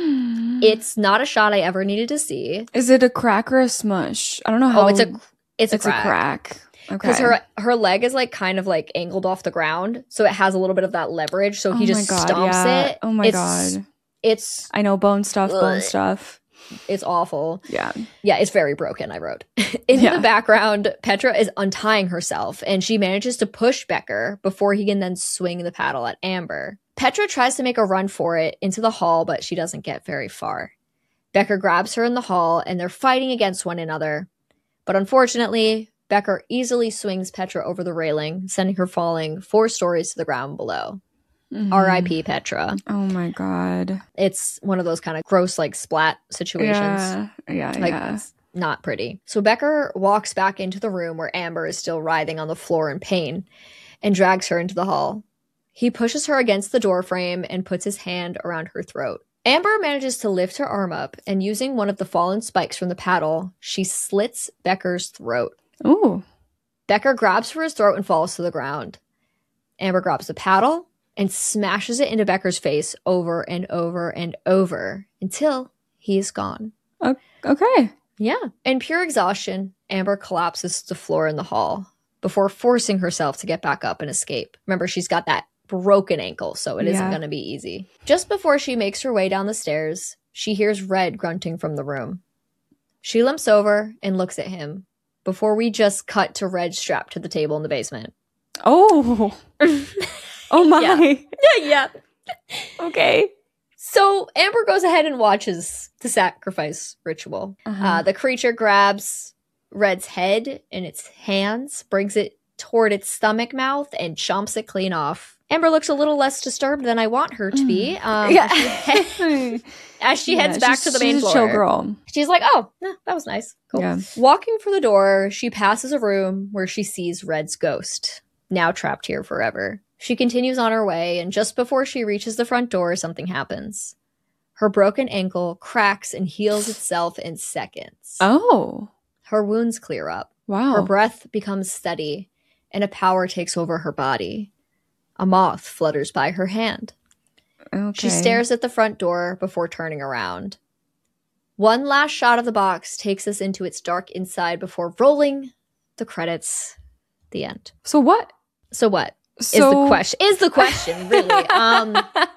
It's not a shot I ever needed to see. Is it a crack or a smush? I don't know how. Oh, it's a it's a it's crack. a crack. Okay. Because her her leg is like kind of like angled off the ground, so it has a little bit of that leverage. So he Oh just my God, stomps yeah. it. Oh my It's- God. It's I know bone stuff, bone Ugh. stuff. it's awful. Yeah. Yeah, it's very broken, I wrote. In Yeah. the background, Petra is untying herself, and she manages to push Becker before he can then swing the paddle at Amber. Petra tries to make a run for it into the hall, but she doesn't get very far. Becker grabs her in the hall, and they're fighting against one another. But unfortunately, Becker easily swings Petra over the railing, sending her falling four stories to the ground below. Mhm. R I P Petra. Oh my God. It's one of those kind of gross, like, splat situations. Yeah. Yeah. Like, yeah. it's not pretty. So Becker walks back into the room where Amber is still writhing on the floor in pain and drags her into the hall. He pushes her against the doorframe and puts his hand around her throat. Amber manages to lift her arm up, and using one of the fallen spikes from the paddle, she slits Becker's throat. Ooh. Becker grabs for his throat and falls to the ground. Amber grabs the paddle and smashes it into Becker's face over and over and over until he is gone. Okay. Yeah. In pure exhaustion, Amber collapses to the floor in the hall before forcing herself to get back up and escape. Remember, she's got that broken ankle, so it isn't Yeah. going to be easy. Just before she makes her way down the stairs, she hears Red grunting from the room. She limps over and looks at him before we just cut to Red strapped to the table in the basement. Oh. Oh my. Yeah. yeah. Okay. So Amber goes ahead and watches the sacrifice ritual. Uh-huh. Uh, the creature grabs Red's head in its hands, brings it toward its stomach mouth, and chomps it clean off. Amber looks a little less disturbed than I want her to be. Um, Yeah. as she, as she Yeah, heads back she's- to the main she's floor. a chill girl. She's like, oh, eh, that was nice. Cool. Yeah. Walking for the door, she passes a room where she sees Red's ghost, now trapped here forever. She continues on her way, and just before she reaches the front door, something happens. Her broken ankle cracks and heals itself in seconds. Oh. Her wounds clear up. Wow. Her breath becomes steady, and a power takes over her body. A moth flutters by her hand. Okay. She stares at the front door before turning around. One last shot of the box takes us into its dark inside before rolling the credits. The end. So what? So what is So the question? Is the question really? Um,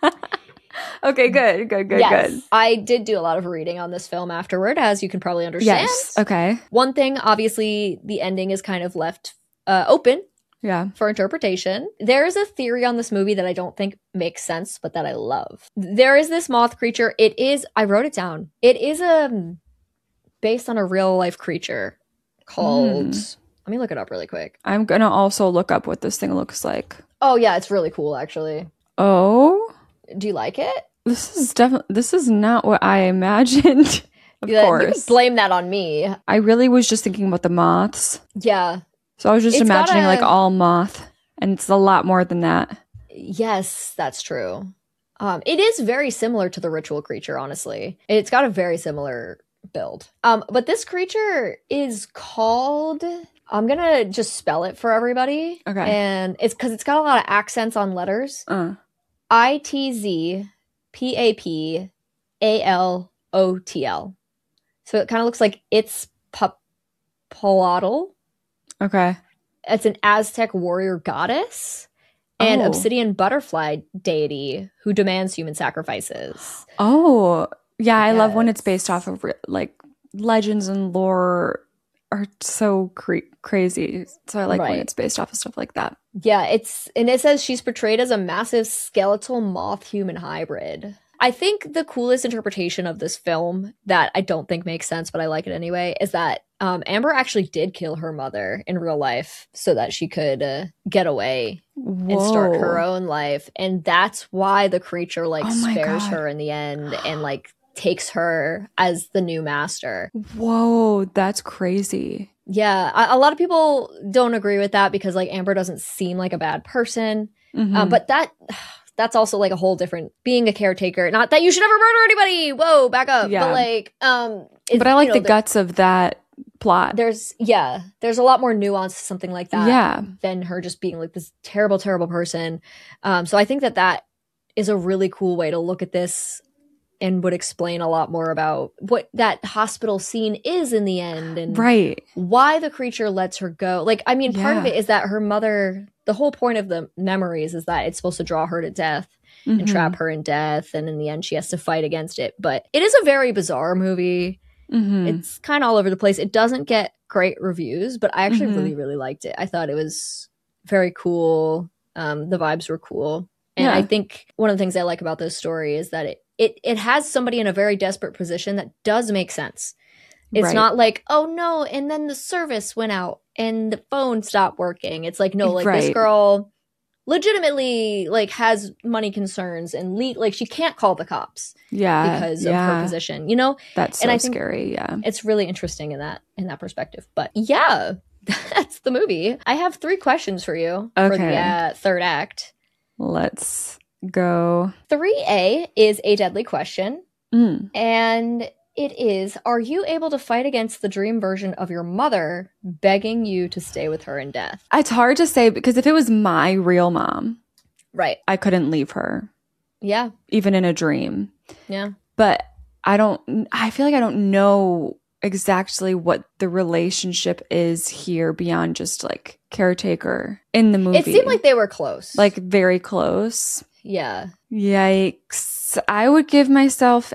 Okay, good, good, good, yes, good. I did do a lot of reading on this film afterward, as you can probably understand. Yes. Okay. One thing, obviously, the ending is kind of left uh, open Yeah. for interpretation. There is a theory on this movie that I don't think makes sense, but that I love. There is this moth creature. It is, I wrote it down. It is um based on a real life creature called, Mm. let me look it up really quick. I'm gonna also look up what this thing looks like. Oh yeah, it's really cool actually. Oh, Do you like it? this is definitely this is not what I imagined. Of Yeah, you can course. blame that on me. I really was just thinking about the moths. Yeah. So I was just It's got imagining a- like all moth, and it's a lot more than that. Yes, that's true. Um, it is very similar to the ritual creature, honestly. It's got a very similar build. Um, but this creature is called, I'm gonna just spell it for everybody. Okay. And it's because it's got a lot of accents on letters. Uh, I T Z P A P A L O T L. So it kind of looks like it's Popolotl. okay. It's an Aztec warrior goddess and Oh. obsidian butterfly deity who demands human sacrifices. Oh, yeah. I love when it's Yes. based off of re- like legends and lore are so cre- crazy. So I like when Right. it's based off of stuff like that. Yeah, it's and it says she's portrayed as a massive skeletal moth human hybrid. I think the coolest interpretation of this film that I don't think makes sense, but I like it anyway, is that um, Amber actually did kill her mother in real life so that she could uh, get away Whoa. and start her own life. And that's why the creature like Oh my spares God. her in the end and like takes her as the new master. Whoa, that's crazy. Yeah, a, a lot of people don't agree with that because like Amber doesn't seem like a bad person. Mhm. Um, but that that's also like a whole different being a caretaker. Not that you should ever murder anybody. Whoa, back up. Yeah. But like, um, it's, but I like you know, the there- guts of that plot. There's yeah, there's a lot more nuance to something like that Yeah. than her just being like this terrible, terrible person. Um, so I think that that is a really cool way to look at this and would explain a lot more about what that hospital scene is in the end and Right. why the creature lets her go. Like, I mean, part of Yeah. it is that her mother, the whole point of the memories is that it's supposed to draw her to death and Mhm. trap her in death. And in the end, she has to fight against it. But it is a very bizarre movie. Mhm. It's kind of all over the place. It doesn't get great reviews, but I actually Mhm. really, really liked it. I thought it was very cool. Um, the vibes were cool. And Yeah. I think one of the things I like about this story is that it, it, it has somebody in a very desperate position that does make sense. It's Right. not like, oh no, and then the service went out and the phone stopped working. It's like, no, like this Right. girl legitimately like has money concerns and le- like she can't call the cops Yeah. because yeah. of her position, you know? That's so And I think- scary. Yeah. It's really interesting in that in that perspective. But yeah, that's the movie. I have three questions for you for the Okay. uh, third act. Let's go. three A is a deadly question. Mm. And it is, are you able to fight against the dream version of your mother begging you to stay with her in death? It's hard to say because if it was my real mom, Right. I couldn't leave her, Yeah. even in a dream. Yeah. But I don't, I feel like I don't know exactly what the relationship is here beyond just like caretaker in the movie. It seemed like they were close. like very close. yeah. Yikes. I would give myself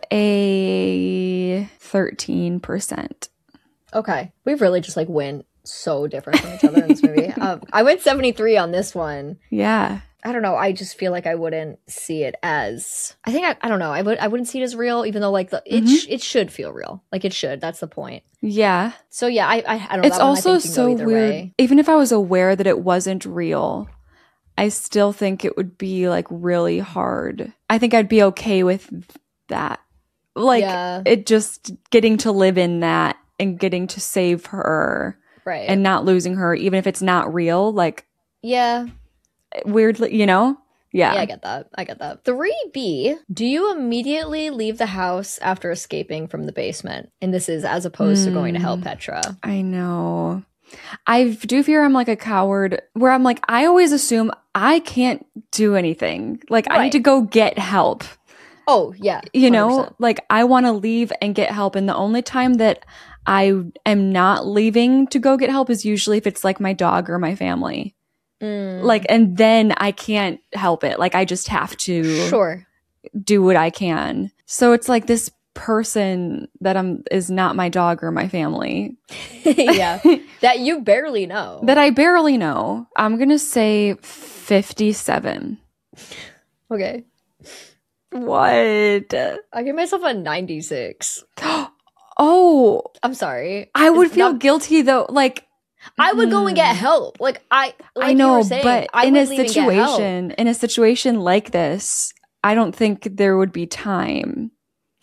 a thirteen percent. Okay. We've really just like went so different from each other in this movie. Um, I went seventy-three on this one. Yeah. I don't know. I just feel like I wouldn't see it as. I think I, I don't know. I would. I wouldn't see it as real, even though like the it Mhm. sh- it should feel real. Like it should. That's the point. Yeah. So yeah, I I, I don't know. It's That one I also think can go so either weird. way. Even if I was aware that it wasn't real, I still think it would be like really hard. I think I'd be okay with that. Like Yeah. it just getting to live in that and getting to save her Right. and not losing her, even if it's not real, like yeah. weirdly, you know? Yeah. Yeah, I get that. I get that. three B, do you immediately leave the house after escaping from the basement? And this is as opposed to going to help Hmm. Petra. I know. I do fear I'm like a coward where I'm like, I always assume I can't do anything. Like, I Right. need to go get help. Oh, yeah. You one hundred know, percent. like I want to leave and get help. And the only time that I am not leaving to go get help is usually if it's like my dog or my family. Mm, Like, and then I can't help it. Like, I just have to sure. do what I can. So it's like this person that I'm is not my dog or my family yeah. That you barely know. that I barely know. I'm going to say fifty-seven. okay. What? I give myself a ninety-six. Oh, I'm sorry. I would It's feel not- guilty though. Like, I would go and get help. Like I like I you know, were saying, but I in a would leave and get help. situation, in a situation like this, I don't think there would be time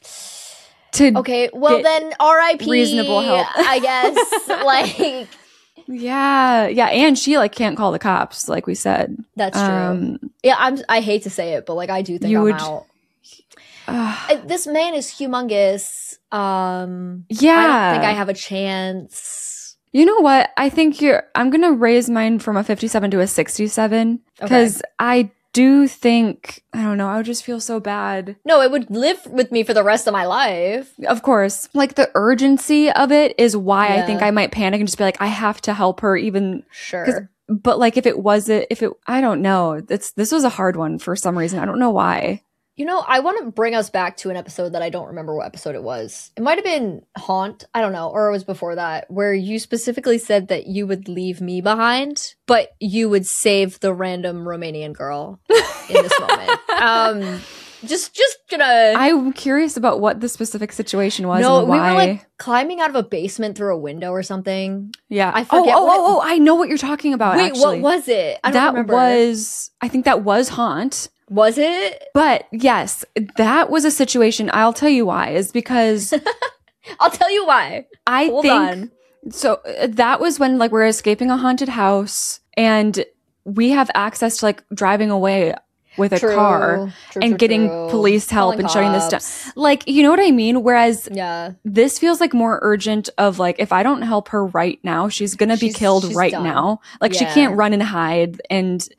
to. Okay, well get then R I P reasonable help. I guess. Like Yeah, yeah, and she like can't call the cops, like we said. that's true. Um, Yeah, I'm I hate to say it, but like I do think You I'm would- out. uh, Uh, This man is humongous. Um yeah, I don't think I have a chance. You know what? I think you're. I'm gonna raise mine from a fifty-seven to a sixty-seven because I do think I don't know. I would just feel so bad. No, it would live with me for the rest of my life. Of course, like the urgency of it is why I think Yeah. I might panic and just be like, I have to help her, even. Sure. But like, if it wasn't, if it, I don't know. It's this was a hard one for some reason. I don't know why. You know, I want to bring us back to an episode that I don't remember what episode it was. It might have been Haunt, I don't know, or it was before that, where you specifically said that you would leave me behind, but you would save the random Romanian girl in this moment. Um, Just, just gonna. I'm curious about what the specific situation was. No, and we why. were like climbing out of a basement through a window or something. Yeah, I forget Oh, oh, what it- oh, oh! I know what you're talking about. Wait, actually. what was it? I don't that remember. was, I think that was Haunt. Was it? But yes, that was a situation. I'll tell you why. Is because I'll tell you why. I Hold think on. so. uh, That was when like we're escaping a haunted house, and we have access to like driving away with a True. car True, and true, getting true. police help Calling and shutting this cops. down. Like, you know what I mean? Whereas Yeah. this feels like more urgent of like, if I don't help her right now, she's going to be She's- killed she's right done. now. Like she Yeah. can't run and hide. And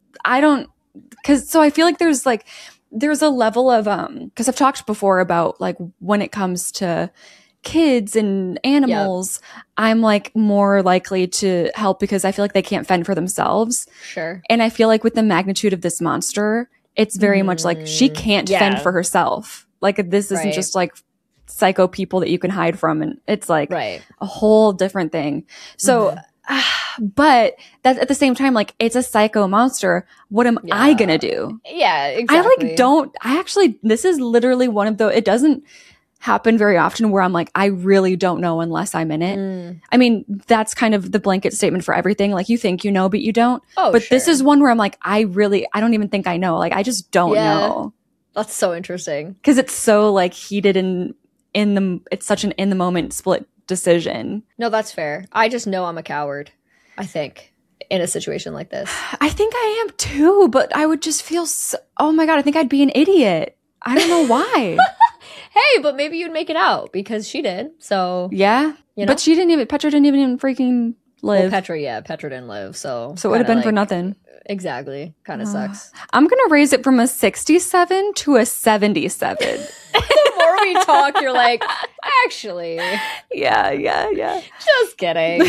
I don't, cause so I feel like there's like, there's a level of, um, cause I've talked before about like when it comes to kids and animals, I'm like more likely to help because I feel like they can't fend for themselves. Sure. And I feel like with the magnitude of this monster, it's very much like she Mm, can't yeah. fend for herself. Like this isn't Right. just like psycho people that you can hide from. And it's like Right. a whole different thing. So, Mhm. ah, but that's at the same time, like it's a psycho monster. What am I Yeah. going to do? Yeah, exactly. I like don't, I actually, this is literally one of the, it doesn't happen very often where I'm like, I really don't know unless I'm in it. Mm. I mean, that's kind of the blanket statement for everything. Like you think you know, but you don't. Oh, but this sure. is one where I'm like, I really, I don't even think I know. Like I just don't Yeah. know That's so interesting. because it's so like heated and in the, it's such an in the moment split decision. No, that's fair. I just know I'm a coward, I think, in a situation like this. I think I am too, but I would just feel so, oh my God, I think I'd be an idiot. I don't know why. Hey, but maybe you'd make it out because she did. So, Yeah. you know? But she didn't even, Petra didn't even freaking Well, live. Petra, yeah, Petra didn't live. So, so it would have kinda been for like- nothing. Exactly. Kind of Uh, sucks. I'm going to raise it from a sixty-seven to a seventy-seven. The more we talk, you're like, actually, yeah, yeah, yeah. just kidding.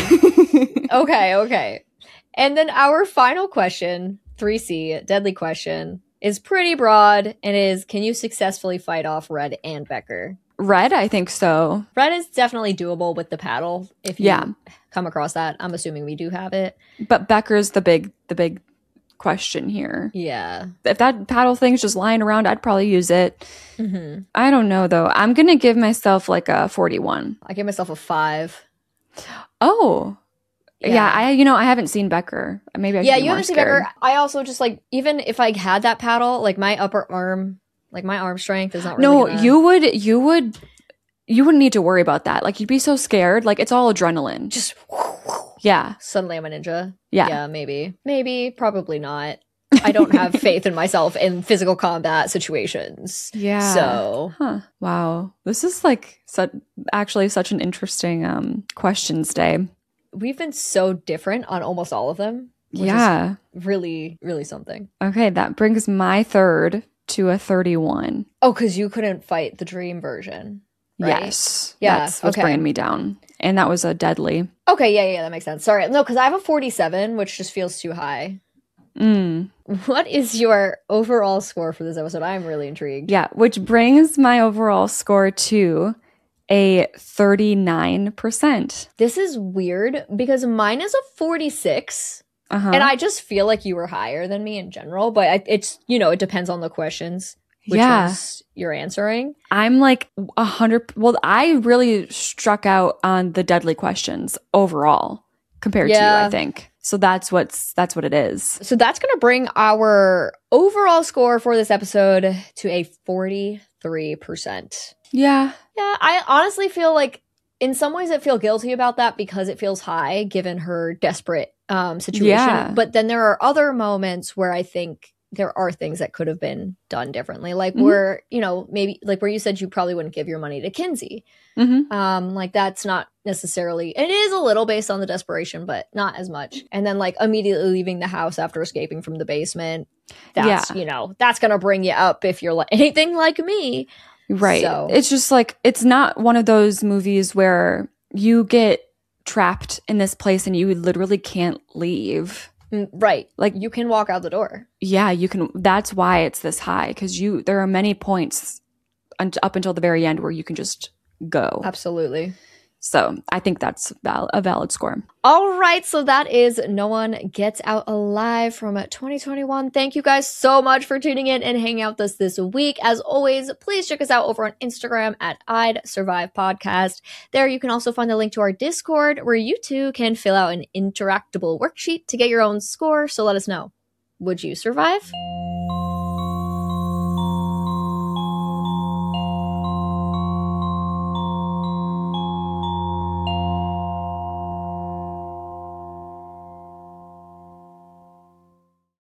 Okay, okay. And then our final question, three C, deadly question, is pretty broad and is, can you successfully fight off Red and Becker? Red, I think so. Red is definitely doable with the paddle. If you Yeah. come across that, I'm assuming we do have it. But Becker's the big the big question here. Yeah. If that paddle thing's just lying around, I'd probably use it. hmm I don't know though. I'm going to give myself like a forty-one. I give myself a five. Oh. Yeah. I you know, I haven't seen Becker. Maybe I should yeah, be you more haven't seen scared. Becker. I also just like, even if I had that paddle, like my upper arm, like my arm strength is not really No, gonna- you would you would you wouldn't need to worry about that. Like you'd be so scared. Like it's all adrenaline. just Yeah. suddenly I'm a ninja. Yeah. Yeah, maybe. Maybe, probably not. I don't have faith in myself in physical combat situations. Yeah. So, Huh. Wow. This is like such actually such an interesting um questions day. we've been so different on almost all of them. Which Yeah. is really, really something. Okay, that brings my third to a thirty-one. Oh, because you couldn't fight the dream version. Right? Yes. Yeah, That's what's okay. bringing me down. And that was a deadly. Okay, yeah, yeah, that makes sense. Sorry. No, because I have a forty-seven, which just feels too high. Mm. What is your overall score for this episode? I'm really intrigued. Yeah, which brings my overall score to a thirty-nine percent. This is weird because mine is a forty-six. Uh-huh. And I just feel like you were higher than me in general, but I, it's, you know, it depends on the questions. Which Yeah. ones you're answering. I'm like a hundred. Well, I really struck out on the deadly questions overall compared to you, Yeah. I think. So that's what's that's what it is. So that's going to bring our overall score for this episode to a forty-three percent. Yeah. Yeah, I honestly feel like in some ways I feel guilty about that because it feels high given her desperate um, situation. Yeah. But then there are other moments where I think there are things that could have been done differently. Like Mhm. where, you know, maybe like where you said you probably wouldn't give your money to Kinsey. hmm Um, like that's not necessarily, it is a little based on the desperation, but not as much. And then like immediately leaving the house after escaping from the basement. That's, Yeah. you know, that's going to bring you up if you're like anything like me. Right. So- It's just like it's not one of those movies where you get trapped in this place and you literally can't leave. Mm, Right. Like- you can walk out the door. Yeah, you can. That's why it's this high because you. There are many points un- up until the very end where you can just go. Absolutely. So I think that's val- a valid score. All right, so that is No One Gets Out Alive from twenty twenty-one. Thank you guys so much for tuning in and hanging out with us this week. As always, please check us out over on Instagram at I'd Survive Podcast. There you can also find the link to our Discord where you too can fill out an interactable worksheet to get your own score. So let us know. Would you survive?